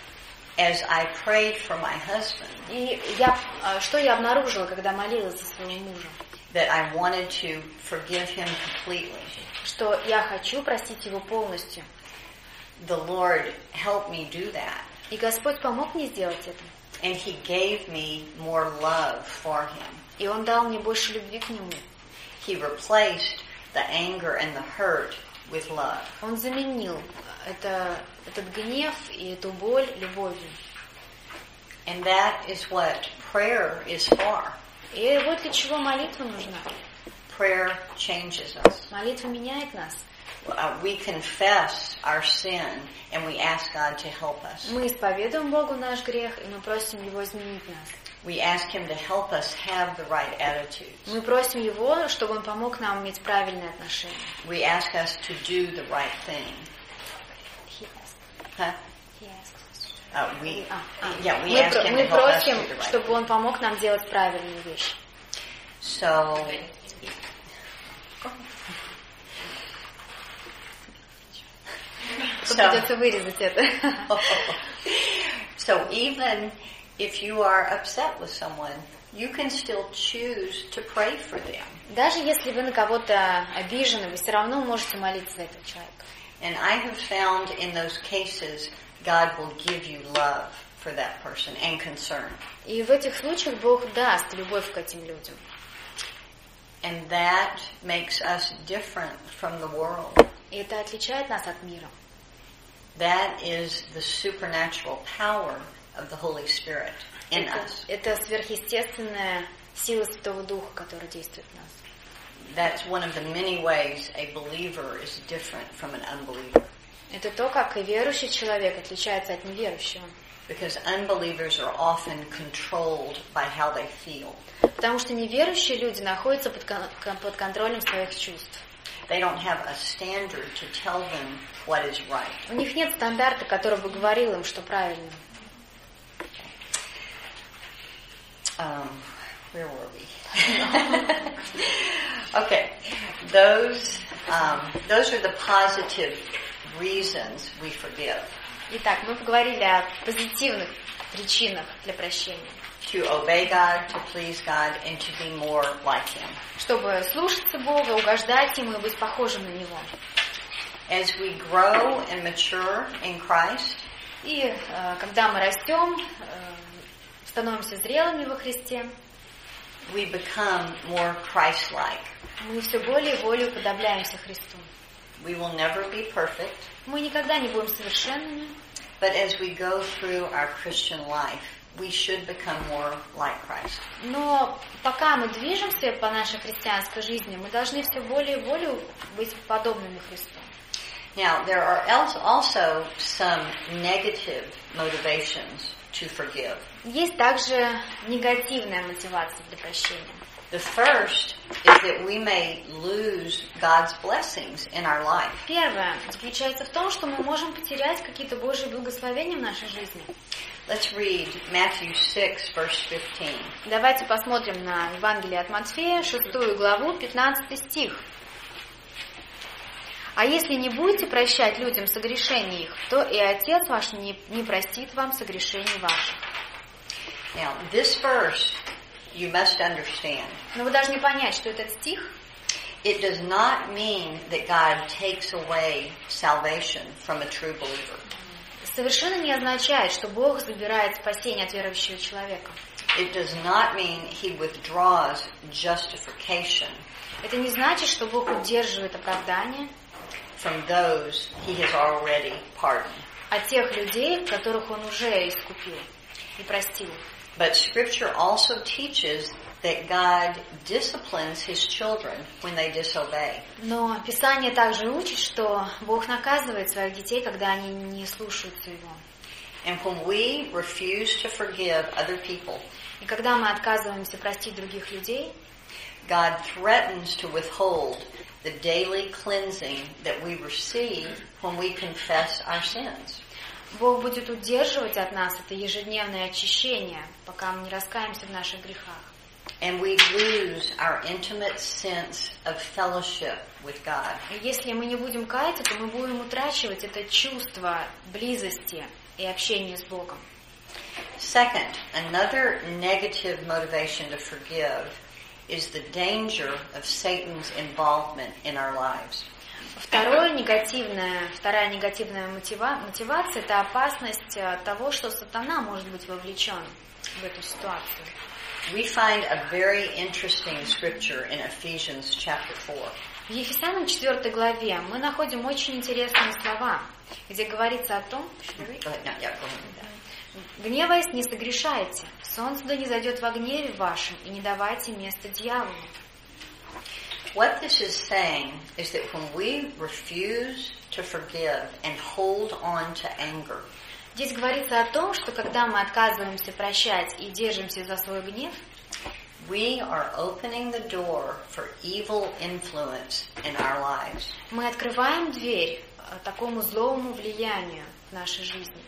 as I prayed for my husband, И я, что я обнаружила, когда молилась за своего мужа? that I wanted to forgive him completely. Что я хочу простить его полностью. The Lord helped me do that. И Господь помог мне сделать это. And He gave me more love for him. И Он дал мне больше любви к нему. He replaced the anger and the hurt with love. Он заменил это, этот гнев и эту боль любовью. And that is what prayer is for. И вот для чего молитва нужна. Prayer changes us. Молитва меняет нас. Uh, we confess our sin and we ask God to help us. Мы исповедуем Богу наш грех, и мы просим Его изменить нас. We ask Him to help us have the right attitudes. Мы просим Его, чтобы Он помог нам иметь правильные отношения. We ask us to do the right thing. He asked. Huh? He asked. Uh, we, А, а. yeah, we Мы, ask про- Him мы to help us просим, do the right чтобы thing. Он помог нам делать правильные вещи. So, Тут придется вырезать это. so even if you are upset with someone, you can still choose to pray for them. Даже если вы на кого-то обижены, вы все равно можете молиться за этого человека. And I have found in those cases, God will give you love for that person and concern. И в этих случаях Бог даст любовь к этим людям. And that makes us different from the world. И это отличает нас от мира. That is the supernatural power of the Holy Spirit in Это, us. это сверхъестественная сила Святого Духа, которая действует в нас. That's one of the many ways a believer is different from an unbeliever. Это то, как и верующий человек отличается от неверующего. Because unbelievers are often controlled by how they feel. Потому что неверующие люди находятся под, кон- под контролем своих чувств. They don't have a standard to tell them what is right. У них нет стандарта, который бы говорил им, что правильно. Um, where were we? Okay, those um, those are the positive reasons we forgive. Итак, мы поговорили о позитивных причинах для прощения. To obey God, to please God, and to be more like Him. Чтобы слушаться Бога, угождать Ему и быть похожим на Него. As we grow and mature in Christ, И э, когда мы растем, э, становимся зрелыми во Христе, we become more Christ-like. мы все более и более уподобляемся Христу. We will never be perfect, Мы никогда не будем совершенными, but as we go through our Christian life, we should become more like Christ. но пока мы движемся по нашей христианской жизни, мы должны все более и более быть подобными Христу. Now, there are also some negative motivations to forgive. Есть также негативная мотивация для прощения. The first is that we may lose God's blessings in our life. Первое заключается в том, что мы можем потерять какие-то Божьи благословения в нашей жизни. Let's read Matthew six, verse fifteen. Давайте посмотрим на Евангелие от Матфея, шестую главу, пятнадцатый стих. «А если не будете прощать людям согрешений их, то и Отец ваш не, не простит вам согрешений ваших». Now, this verse, you must understand. Но вы должны понять, что этот стих, It does not mean that God takes away salvation from a true believer. совершенно не означает, что Бог забирает спасение от верующего человека. It does not mean He withdraws justification Это не значит, что Бог удерживает оправдание from those He has already pardoned. от тех людей, которых Он уже искупил и простил. But Scripture also teaches that God disciplines His children when they disobey. Но Писание также учит, что Бог наказывает своих детей, когда они не слушаются Его. And when we refuse to forgive other people, И когда мы отказываемся простить других людей, God threatens to withhold the daily cleansing that we receive when we confess our sins. Бог будет удерживать от нас это ежедневное очищение, пока мы не раскаемся в наших грехах. And we lose our intimate sense of fellowship with God. И если мы не будем каяться, то мы будем утрачивать это чувство близости и общения с Богом. Second, another negative motivation to forgive is the danger of Satan's involvement in our lives. Второе негативное, вторая негативная мотива, мотивация – это опасность того, что сатана может быть вовлечен в эту ситуацию. We find a very interesting scripture in Ephesians chapter four. В Ефесянам четвёртой главе мы находим очень интересные слова, где говорится о том, что вы, Go ahead. No, yeah, go ahead. гневаясь, не согрешайте, солнце да не зайдет во гневе вашем, и не давайте место дьяволу. What this is saying is that when we refuse to forgive and hold on to anger, Здесь говорится о том, что когда мы отказываемся прощать и держимся за свой гнев, we are opening the door for evil influence in our lives. мы открываем дверь такому злому влиянию в нашей жизни.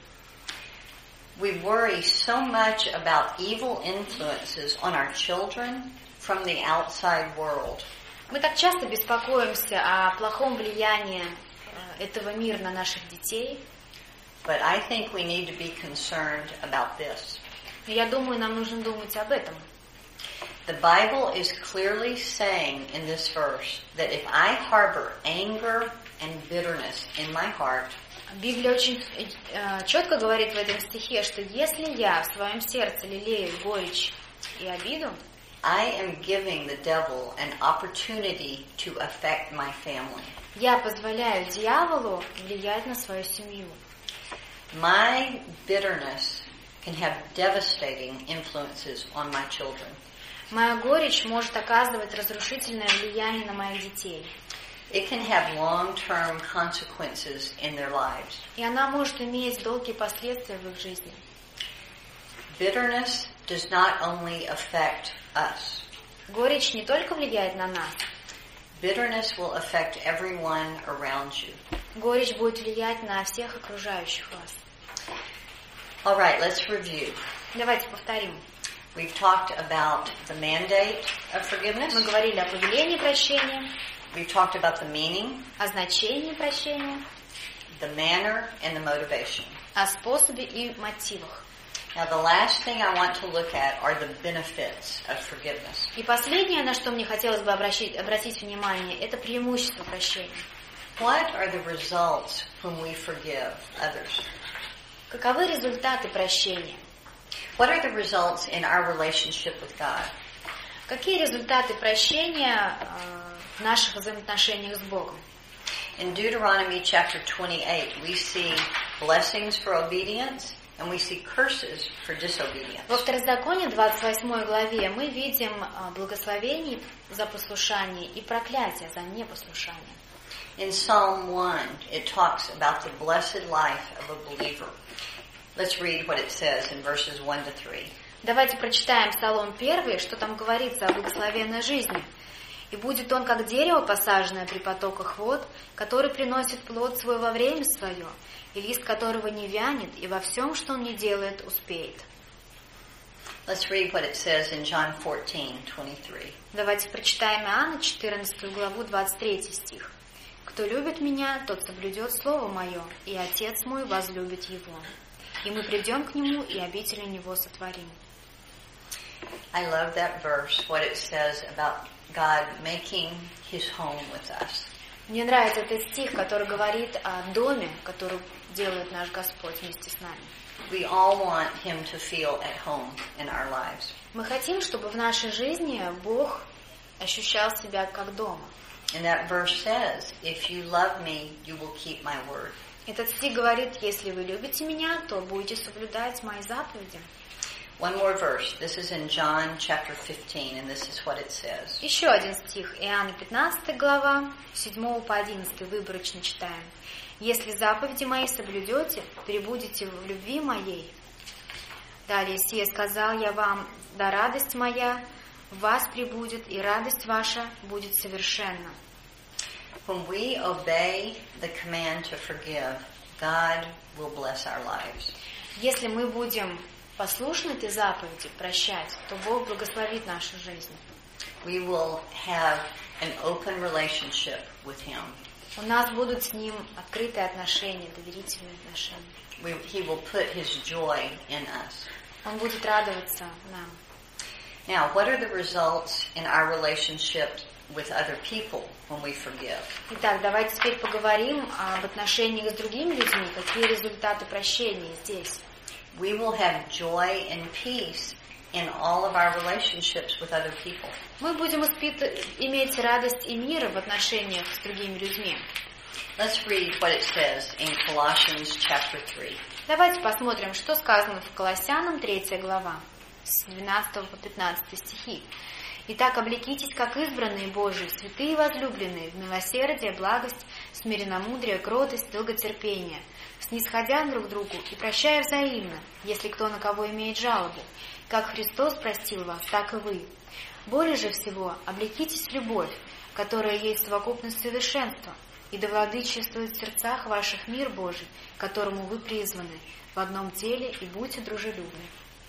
We worry so much about evil influences on our children from the outside world. Мы так часто беспокоимся о плохом влиянии этого мира на наших детей. But I think we need to be concerned about this. Но я думаю, нам нужно думать об этом. The Bible is clearly saying in this verse that if I harbor anger and bitterness in my heart, Библия очень э, четко говорит в этом стихе, что если я в своем сердце лелею горечь и обиду, I am giving the devil an opportunity to affect my family. Я позволяю дьяволу влиять на свою семью. My bitterness can have devastating influences on my children. Моя горечь может оказывать разрушительное влияние на моих детей. It can have long-term consequences in their lives. И она может иметь долгие последствия в их жизни. Bitterness does not only affect us. Горечь не только влияет на нас. Bitterness will affect everyone around you. Горечь будет влиять на всех окружающих вас. All right, let's review. Давайте повторим. We've talked about the mandate of forgiveness. Мы говорили о повелении прощения, We've talked about the meaning, о значении прощения, the manner, and the motivation. о способе и мотивах. Now, the last thing I want to look at are the benefits of forgiveness. И последнее, на что мне хотелось бы обращать, обратить внимание, это преимущество прощения. What are the results when we forgive others? Каковы результаты прощения? What are the results in our relationship with God? Какие результаты прощения э, в наших взаимоотношениях с Богом? In Deuteronomy chapter twenty-eight, we see blessings for obedience and we see curses for disobedience. Во Второзаконии, двадцать восьмой главе, мы видим благословение за послушание и проклятие за непослушание. In Psalm one, it talks about the blessed life of a believer. Let's read what it says in verses one to three. Давайте прочитаем Псалом первый, что там говорится о благословенной жизни. «И будет он, как дерево, посаженное при потоках вод, который приносит плод свой во время свое, и лист которого не вянет, и во всем, что он не делает, успеет». Let's read what it says in John fourteen twenty-three. Давайте прочитаем Иоанна четырнадцатую главу, двадцать третий стих. «Кто любит меня, тот соблюдет слово мое, и Отец мой возлюбит его. И мы придем к нему, и обитель у него сотворим». I love that verse, what it says about God making his home with us. Мне нравится этот стих, который говорит о доме, который делает наш Господь вместе с нами. We all want him to feel at home in our lives. Мы хотим, чтобы в нашей жизни Бог ощущал себя как дома. And that verse says, if you love me, you will keep my word. Этот стих говорит, если вы любите меня, то будете соблюдать мои заповеди. One more verse. This is in John chapter fifteen, and this is what it says. Еще один стих. Иоанна пятнадцатая глава, седьмого по одиннадцатый, выборочно читаем. «Если заповеди мои соблюдете, пребудете в любви моей». Далее, «Сие сказал я вам, да радость моя в вас пребудет, и радость ваша будет совершенна». When we obey the command to forgive, God will bless our lives. Если мы будем послушны этой заповеди, прощать, то Бог благословит нашу жизнь. We will have an open relationship with him. У нас будут с Ним открытые отношения, доверительные отношения. We, he will put his joy in us. Он будет радоваться нам. Now, what are the results in our relationship with other people when we forgive? Итак, давайте теперь поговорим об отношениях с другими людьми. Какие результаты прощения здесь? We will have joy and peace in all of our relationships with other people. Мы будем испыт... иметь радость и мир в отношениях с другими людьми. Let's read what it says in Colossians chapter three. Давайте посмотрим, что сказано в Колоссянам, третья глава, с двенадцатого по пятнадцатый стихи. «Итак, облекитесь, как избранные Божии, святые и возлюбленные, в милосердие, благость, смиренномудрие, кротость, долготерпение, снисходя друг другу и прощая взаимно, если кто на кого имеет жалобу. Как Христос простил вас, так и вы. Более же всего облекитесь в любовь, которая есть совокупность совершенства, и да владычествует в сердцах ваших мир Божий, к которому вы призваны, в одном теле, и будьте дружелюбны».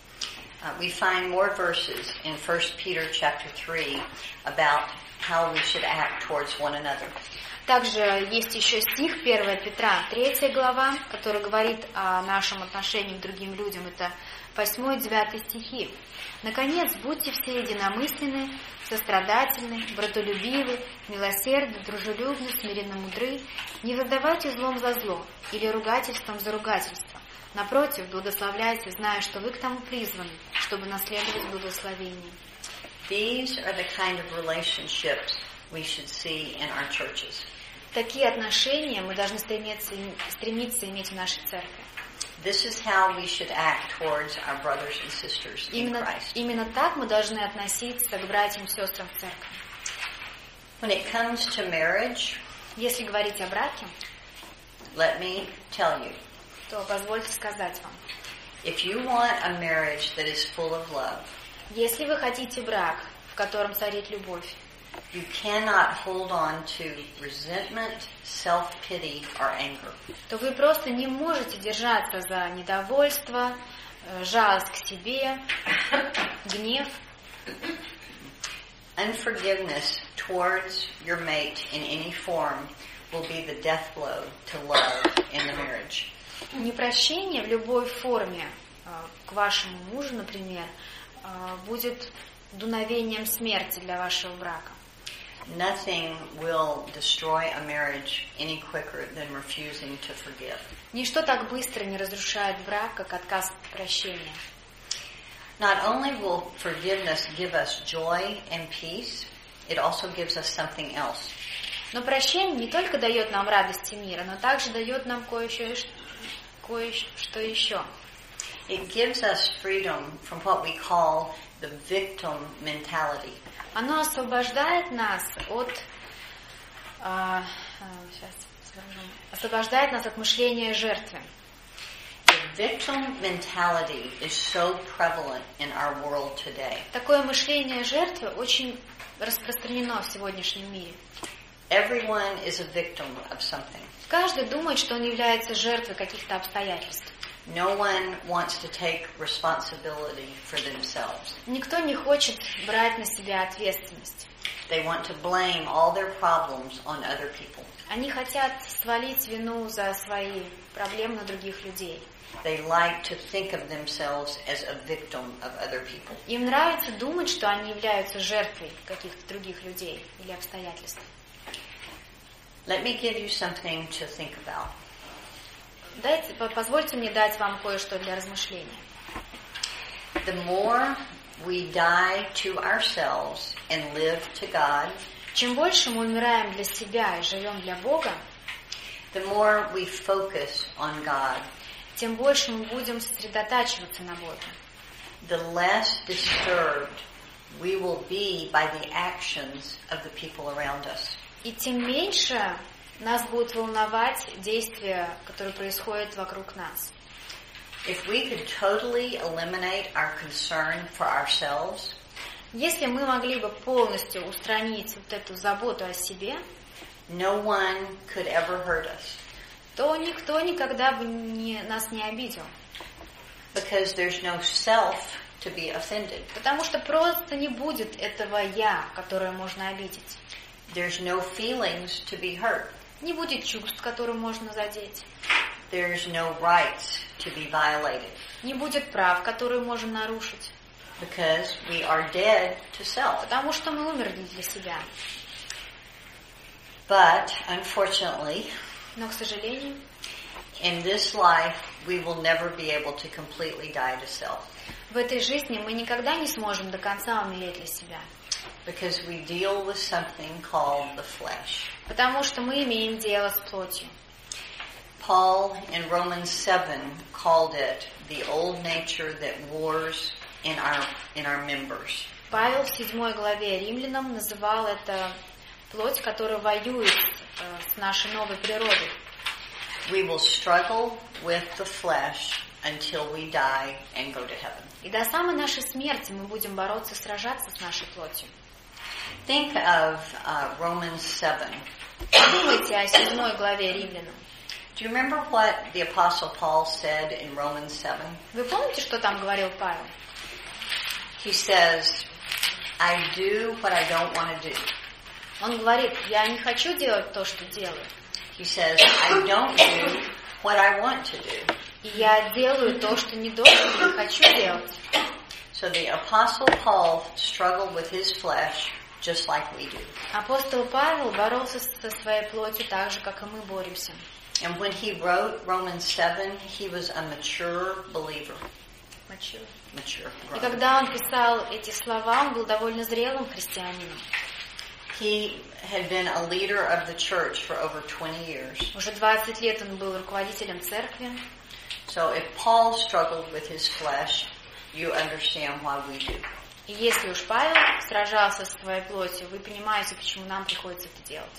Uh, we find more verses in First Peter chapter three about how we should act towards one another. Также есть еще стих первого Петра, третья глава, который говорит о нашем отношении к другим людям. Это восьмой и девятый стихи. «Наконец, будьте все единомысленны, сострадательны, братолюбивы, милосердны, дружелюбны, смиренно мудры, не воздавайте злом за зло или ругательством за ругательство. Напротив, благословляйте, зная, что вы к тому призваны, чтобы наследовать благословение». These are the kind of relationships we should see in our churches. Такие отношения мы должны стремиться, стремиться иметь в нашей церкви. This is how we should act towards our brothers and sisters in Именно, Christ. именно так мы должны относиться к братьям и сестрам в церкви. When it comes to marriage, Если говорить о браке, let me tell you, то позвольте сказать вам. if you want a marriage that is full of love, Если вы хотите брак, в котором царит любовь, you cannot hold on to resentment, self-pity, or anger. то вы просто не можете держаться за недовольство, э, жалость к себе, гнев. Unforgiveness towards your mate in any form will be the death blow to love in the marriage. Непрощение в любой форме э, к вашему мужу, например, э, будет дуновением смерти для вашего брака. Nothing will destroy a marriage any quicker than refusing to forgive. Ничто так быстро не разрушает брак, как отказ от прощения. Not only will forgiveness give us joy and peace, it also gives us something else. Но прощение не только дает нам радость и мир, но также дает нам кое-что, кое-что еще. It gives us freedom from what we call the victim mentality. Оно освобождает нас от а, сейчас скажу, освобождает нас от мышления жертвы. The victim mentality is so prevalent in our world today. Такое мышление жертвы очень распространено в сегодняшнем мире. Everyone is a victim of something. Каждый думает, что он является жертвой каких-то обстоятельств. No one wants to take responsibility for themselves. Никто не хочет брать на себя ответственность. They want to blame all their problems on other people. Они хотят свалить вину за свои проблемы на других людей. They like to think of themselves as a victim of other people. Им нравится думать, что они являются жертвой каких-то других людей или обстоятельств. Let me give you something to think about. Дайте, позвольте мне дать вам кое-что для размышления. The more we die to ourselves and live to God, Чем больше мы умираем для себя и живем для Бога, the more we focus on God, тем больше мы будем сосредотачиваться на Боге. the less disturbed we will be by the actions of the people around us. И тем меньше нас будут волновать действия, которые происходят вокруг нас. If we could totally eliminate our concern for ourselves, Если мы могли бы полностью устранить вот эту заботу о себе, no one could ever hurt us. то никто никогда бы не, нас не обидел. Because there's no self to be offended. Потому что просто не будет этого «я», которое можно обидеть. There's no feelings to be hurt. Не будет чувств, которые можно задеть. There's no rights to be violated. Не будет прав, которые можно нарушить. Because we are dead to self. Потому что мы умерли для себя. But, unfortunately, Но, к сожалению, in this life, we will never be able to completely die to self. в этой жизни мы никогда не сможем до конца умереть для себя. Because we deal with something called the flesh. Потому что мы имеем дело с плотью. Paul in Romans seven called it the old nature that wars in our in our members. Павел в седьмой главе Римлянам называл это плоть, которая воюет э, с нашей новой природой. We will struggle with the flesh until we die and go to heaven. И до самой нашей смерти мы будем бороться, сражаться с нашей плотью. Think of uh, Romans seven. Подумайте о седьмой главе Римлянам. Do you remember what the Apostle Paul said in Romans seven? Вы помните, что там говорил Павел? He says, I do what I don't want to do. Он говорит, я не хочу делать то, что делаю. He says, I don't do what I want to do. И я делаю то, что не должен или хочу делать. So the Apostle Paul struggled with his flesh just like we do. Апостол Павел боролся со своей плотью так же, как и мы боремся. And when he wrote Romans seven, he was a mature believer. Mature. Mature. И когда он писал эти слова, он был довольно зрелым христианином. He had been a leader of the church for over twenty years. Уже двадцать лет он был руководителем церкви. So if Paul struggled with his flesh, you understand why we do. И если уж Павел сражался со своей плотью, вы понимаете, почему нам приходится это делать.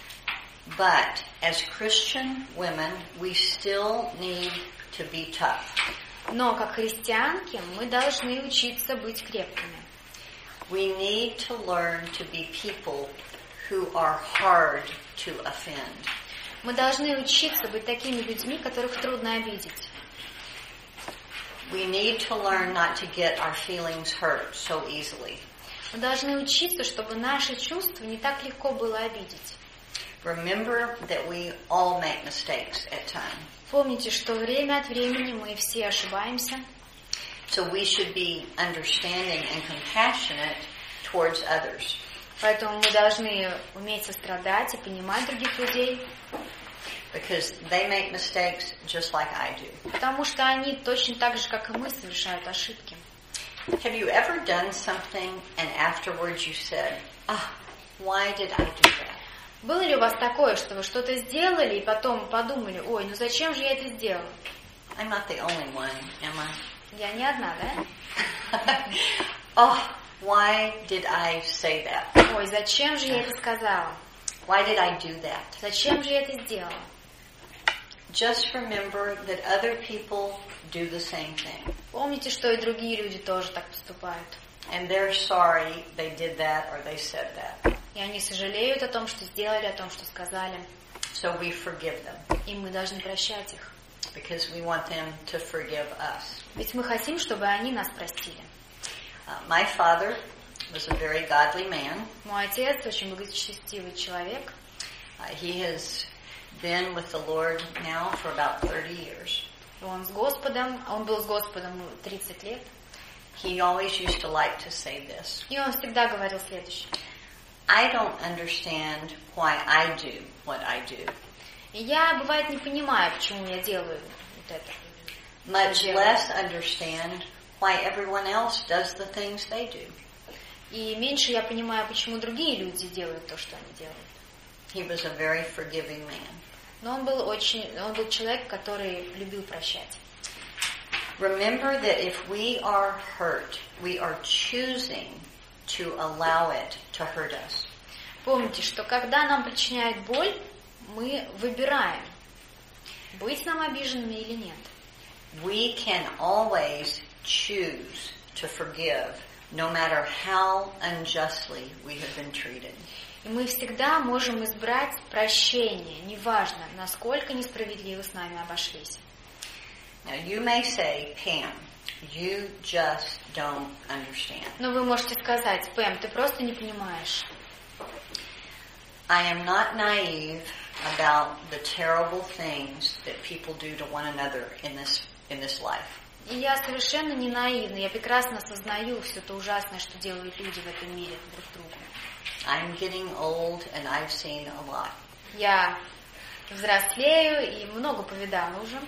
But as Christian women, we still need to be tough. Но как христианки мы должны учиться быть крепкими. We need to learn to be people who are hard to offend. Мы должны учиться быть такими людьми, которых трудно обидеть. We need to learn not to get our feelings hurt so easily. Мы должны учиться, чтобы наши чувства не так легко было обидеть. Remember that we all make mistakes at times. Помните, что время от времени мы все ошибаемся. So we should be understanding and compassionate towards others. Поэтому мы должны уметь сострадать и понимать других людей. Because they make mistakes just like I do. Потому что они точно так же, как и мы, совершают ошибки. Have you ever done something and afterwards you said, "Ah, why did I do that?" Было ли у вас такое, что вы что-то сделали и потом подумали, ой, ну зачем же я это сделал? I'm not the only one, am I? Я не одна, да? Oh, why did I say that? Ой, зачем же я это сказала? Why did I do that? Зачем же я это сделала? Just remember that other people do the same thing. Помните, что и другие люди тоже так поступают. And they're sorry they did that or they said that. И они сожалеют о том, что сделали, о том, что сказали. So we forgive them. И мы должны прощать их. Because we want them to forgive us. Ведь мы хотим, чтобы они нас простили. Uh, my father was a very godly man. Мой отец очень благочестивый человек. Uh, he has been with the Lord now for about thirty years. Он с Господом, он был с Господом тридцать лет. He always used to like to say this. И он всегда говорил следующее. I don't understand why I do what I do. И я, бывает, не понимаю, почему я делаю вот это. Much less understand why everyone else does the things they do. И меньше я понимаю, почему другие люди делают то, что они делают. He was a very forgiving man. Но он был очень, он был человек, который любил прощать. Remember that if we are hurt, we are choosing to allow it to hurt us. Помните, что когда нам причиняют боль, мы выбираем, быть нам обиженными или нет. We can always choose to forgive, no matter how unjustly we have been treated. И мы всегда можем избрать прощение, неважно, насколько несправедливо с нами обошлись. Now you may say, Pam, you just don't understand. Но вы можете сказать, Пэм, ты просто не понимаешь. I am not naive about the terrible things that people do to one another in this in this life. И я совершенно не наивна, я прекрасно осознаю все то ужасное, что делают люди в этом мире друг другу. I'm getting old and I've seen a lot. Я взрослею и много повидала уже.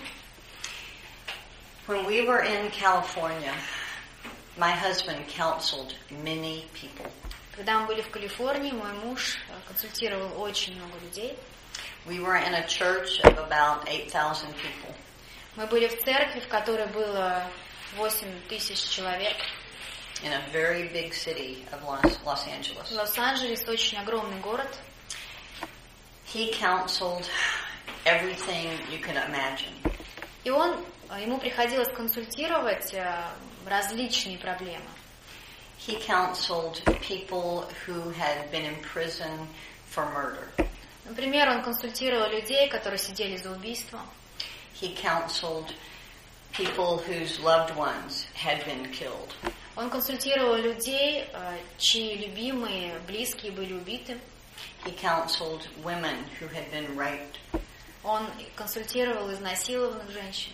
When we were in California, my husband counseled many people. Когда мы были в Калифорнии, мой муж консультировал очень много людей. We were in a church of about eight thousand people. Мы были в церкви, в которой было восемь тысяч человек. In a very big city of Los, Los Angeles. Лос-Анджелес очень огромный город. He counseled everything you can imagine. И он, ему приходилось консультировать различные проблемы. He counseled people who had been in prison for murder. Например, он консультировал людей, которые сидели за убийство. He counseled people whose loved ones had been killed. Он консультировал людей, чьи любимые, близкие были убиты. He counseled women who had been raped. Он консультировал изнасилованных женщин.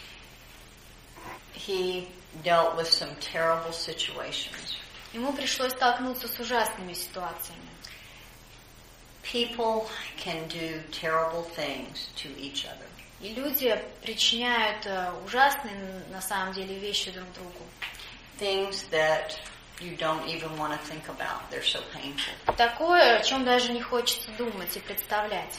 He dealt with some terrible situations. Ему пришлось столкнуться с ужасными ситуациями. People can do terrible things to each other. И люди причиняют ужасные, на самом деле, вещи друг другу. Things that you don't even want to think about. They're so painful. Такое, о чем даже не хочется думать и представлять.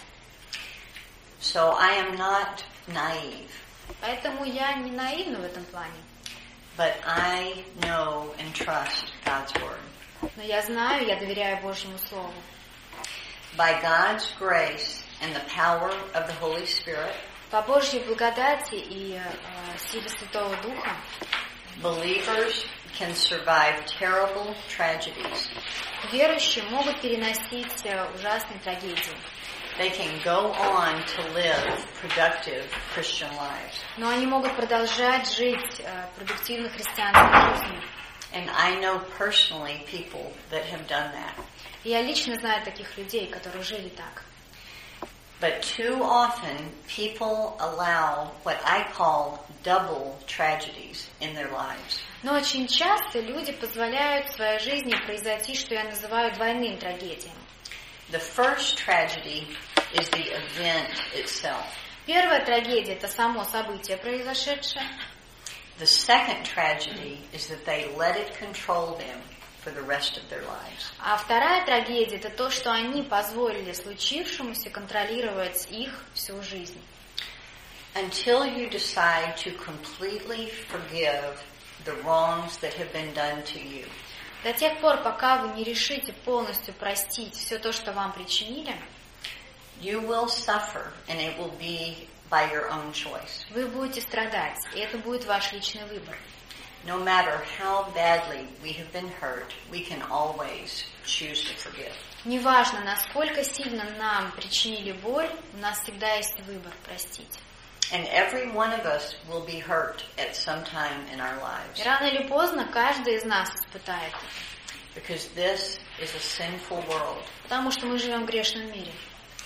So I am not naive. Поэтому я не наивна в этом плане. But I know and trust God's Word. Но я знаю, я доверяю Божьему Слову. By God's grace and the power of the Holy Spirit, по Божьей благодати и э, силе Святого Духа, believers can survive terrible tragedies. Верующие могут переносить ужасные трагедии. They can go on to live productive Christian lives. Но они могут продолжать жить э, продуктивной христианской жизнью. And I know personally people that have done that. И я лично знаю таких людей, которые жили так. But too often people allow what I call double tragedies in their lives. Но очень часто люди позволяют в своей жизни произойти, что я называю двойным трагедиям. The first tragedy is the event itself. Первая трагедия – это само событие, произошедшее. The second tragedy is that they let it control them for the rest of their lives. А вторая трагедия – это то, что они позволили случившемуся контролировать их всю жизнь. Until you decide to completely forgive the wrongs that have been done to you. До тех пор, пока вы не решите полностью простить все то, что вам причинили, you will suffer, and it will be by your own choice. Вы будете страдать, и это будет ваш личный выбор. No matter how badly we have been hurt, we can always choose to forgive. Неважно, насколько сильно нам причинили боль, у нас всегда есть выбор простить. And every one of us will be hurt at some time in our lives. И рано или поздно каждый из нас испытает. Because this is a sinful world. Потому что мы живем в грешном мире.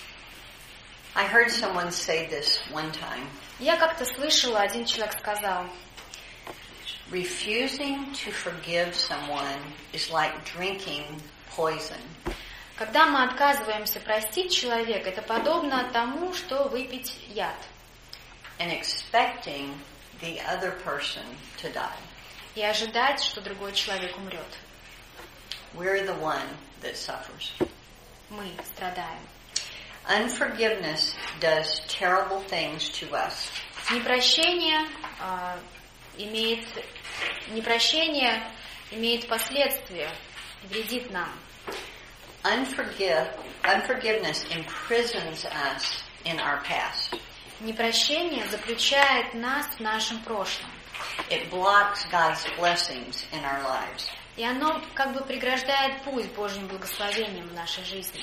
I heard someone say this one time. Я как-то слышала, один человек сказал: refusing to forgive someone is like drinking poison. Когда мы отказываемся простить человека, это подобно тому, что выпить яд. And expecting the other person to die. И ожидать, что другой человек умрет. We're the one that suffers. Мы страдаем. Unforgiveness does terrible things to us. Непрощение э, имеет непрощение имеет последствия, вредит нам. Unforgive, unforgiveness imprisons us in our past. Непрощение заключает нас в нашем прошлом. It blocks God's blessings in our lives. И оно как бы преграждает путь Божьим благословением в нашей жизни.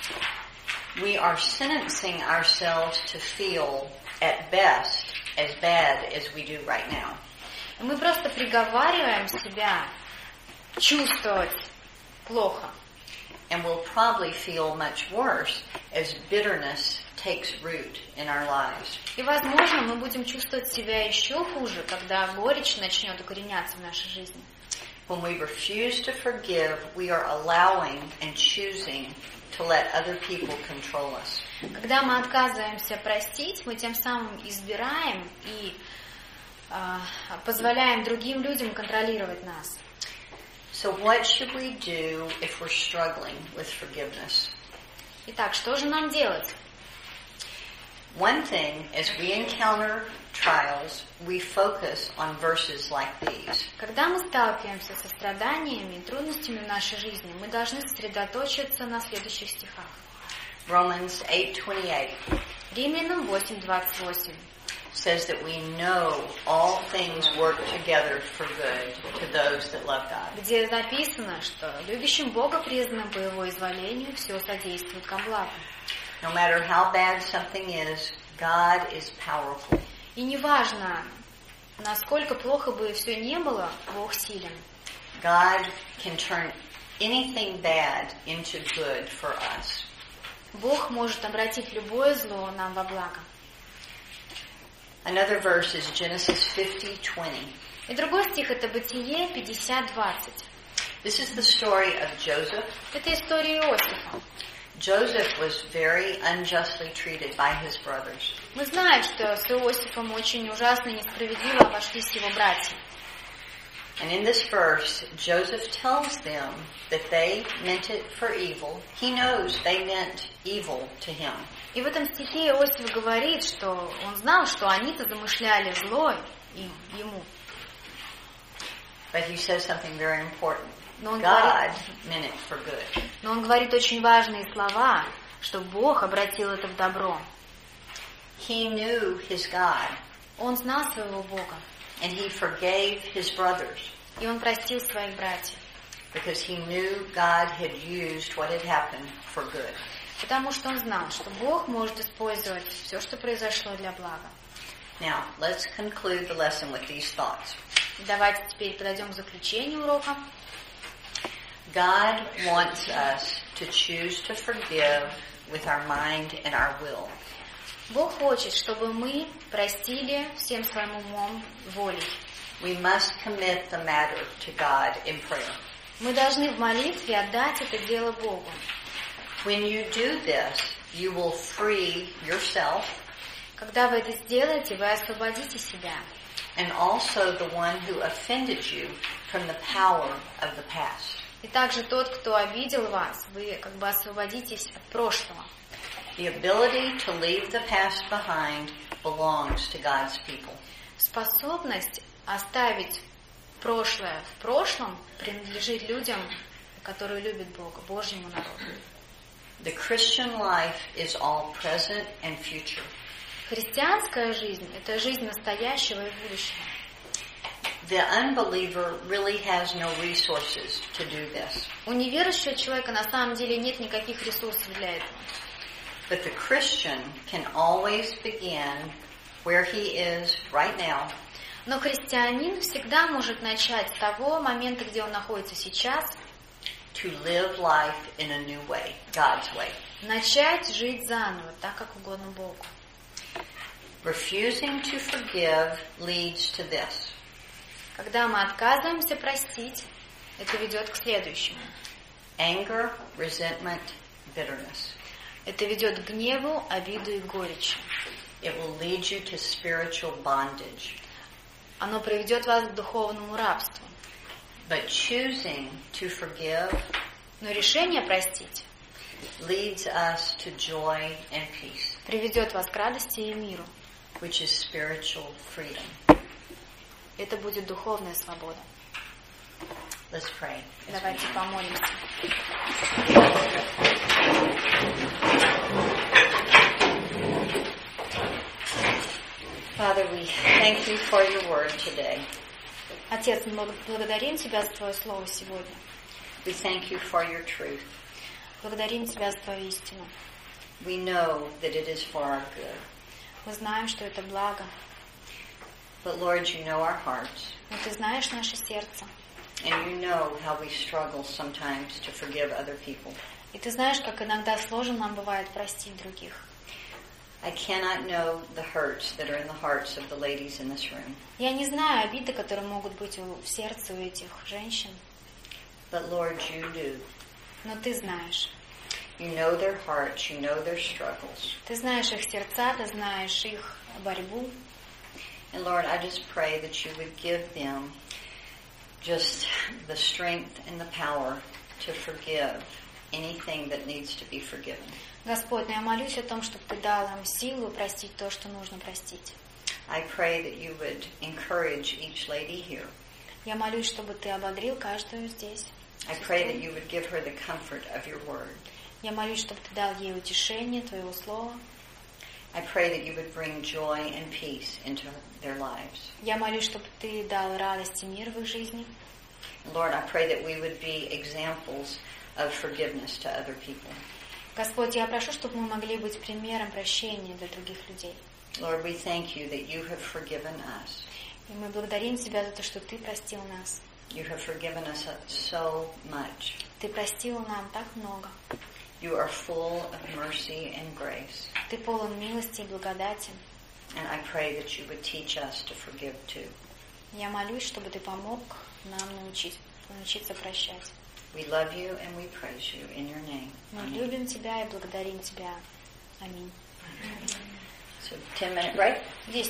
We are sentencing ourselves to feel, at best, as bad as we do right now. И мы просто приговариваем себя чувствовать плохо. And we'll probably feel much worse as bitterness takes root in our lives. И, возможно, мы будем чувствовать себя еще хуже, когда горечь начнет укореняться в нашей жизни. When we refuse to forgive, we are allowing and choosing to let other people control us. Когда мы отказываемся простить, мы тем самым избираем и э, позволяем другим людям контролировать нас. So what should we do if we're struggling with forgiveness? Итак, что же нам делать? One thing, as we encounter trials, we focus on verses like these. Когда мы сталкиваемся со страданиями и трудностями в нашей жизни, мы должны сосредоточиться на следующих стихах. Romans eight twenty-eight Римлянам восемь двадцать восемь says that we know all things work together for good to those that love God. Где написано, что любящим Бога признанным по Его изволению все содействует ко благу. No matter how bad something is, God is powerful. И неважно, насколько плохо бы все не было, Бог силен. God can turn anything bad into good for us. Бог может обратить любое зло нам во благо. Another verse is Genesis fifty twenty. И другой стих — это Бытие пятьдесят двадцать. This is the story of Joseph. Это история Иосифа. Joseph was very unjustly treated by his brothers. Мы знаем, что с Иосифом очень ужасно и несправедливо обошлись его братья. And in this verse, Joseph tells them that they meant it for evil. He knows they meant evil to him. И в этом стихе Иосиф говорит, что он знал, что они-то замышляли зло им, ему. But he says something very important. Но он, God говорит, meant it for good. но он говорит очень важные слова, что Бог обратил это в добро. He knew his God. Он знал своего Бога. And he forgave his brothers. И он простил своих братьев. Because he knew God had used what had happened for good. Потому что он знал, что Бог может использовать все, что произошло для блага. Now, let's conclude the lesson with these thoughts. Давайте теперь подойдем к заключению урока. God wants us to choose to forgive with our mind and our will. Бог хочет, чтобы мы простили всем своим умом, волей. We must commit the matter to God in prayer. Мы должны в молитве отдать это дело Богу. When you do this, you will free yourself Когда вы это сделаете, вы освободите себя. and also the one who offended you from the power of the past. И также тот, кто обидел вас, вы как бы освободитесь от прошлого. The ability to leave the past behind belongs to God's people. Способность оставить прошлое в прошлом принадлежит людям, которые любят Бога, Божьему народу. The Christian life is all present and future. Христианская жизнь – это жизнь настоящего и будущего. The unbeliever really has no resources to do this. У неверующего человека на самом деле нет никаких ресурсов для этого. But the Christian can always begin where he is right now. Но христианин всегда может начать с того момента, где он находится сейчас, To live life in a new way, God's way. начать жить заново, так как угодно Богу. Refusing to forgive leads to this. Когда мы отказываемся простить, это ведет к следующему. Anger, resentment, bitterness. Это ведет к гневу, обиду и горечи. It will lead you to spiritual bondage. Оно приведет вас к духовному рабству. But choosing to forgive Но решение простить leads us to joy and peace, приведет вас к радости и миру. which is spiritual freedom. Это будет духовная свобода. Let's pray. Давайте помолимся. Father, we thank you for your word today. Отец, мы благодарим Тебя за Твое Слово сегодня. We thank you for your truth. Благодарим Тебя за Твою истину. We know that it is for our good. Мы знаем, что это благо. But Lord, you know our hearts. Но Ты знаешь наше сердце. And you know how we struggle sometimes to forgive other people. И Ты знаешь, как иногда сложно нам бывает простить других. I cannot know the hurts that are in the hearts of the ladies in this room. Я не знаю обиды, которые могут быть у, в сердце у этих женщин. But Lord, you do. Но Ты знаешь. You know their hearts. You know their struggles. Ты знаешь их сердца, Ты знаешь их борьбу. And Lord, I just pray that you would give them just the strength and the power to forgive anything that needs to be forgiven. Господь, я молюсь о том, чтобы Ты дал им силу простить то, что нужно простить. I pray that you would encourage each lady here. Я молюсь, чтобы Ты ободрил каждую здесь. I pray that you would give her the comfort of your word. Я молюсь, чтобы Ты дал ей утешение Твоего Слова. I pray that you would bring joy and peace into their lives. Я молюсь, чтобы Ты дал радость и мир в их жизни. Lord, I pray that we would be examples of forgiveness to other people. Господь, я прошу, чтобы мы могли быть примером прощения для других людей. Lord, we thank you that you have forgiven us. И мы благодарим Тебя за то, что Ты простил нас. You have forgiven us so much. Ты простил нам так много. You are full of mercy and grace. Ты полон милости и благодати. And I pray that you would teach us to forgive too. Я молюсь, чтобы Ты помог нам научить, научиться прощать. We love you and we praise you in your name. Мы Amen. любим Тебя и благодарим Тебя. Аминь. So ten minute break. Десять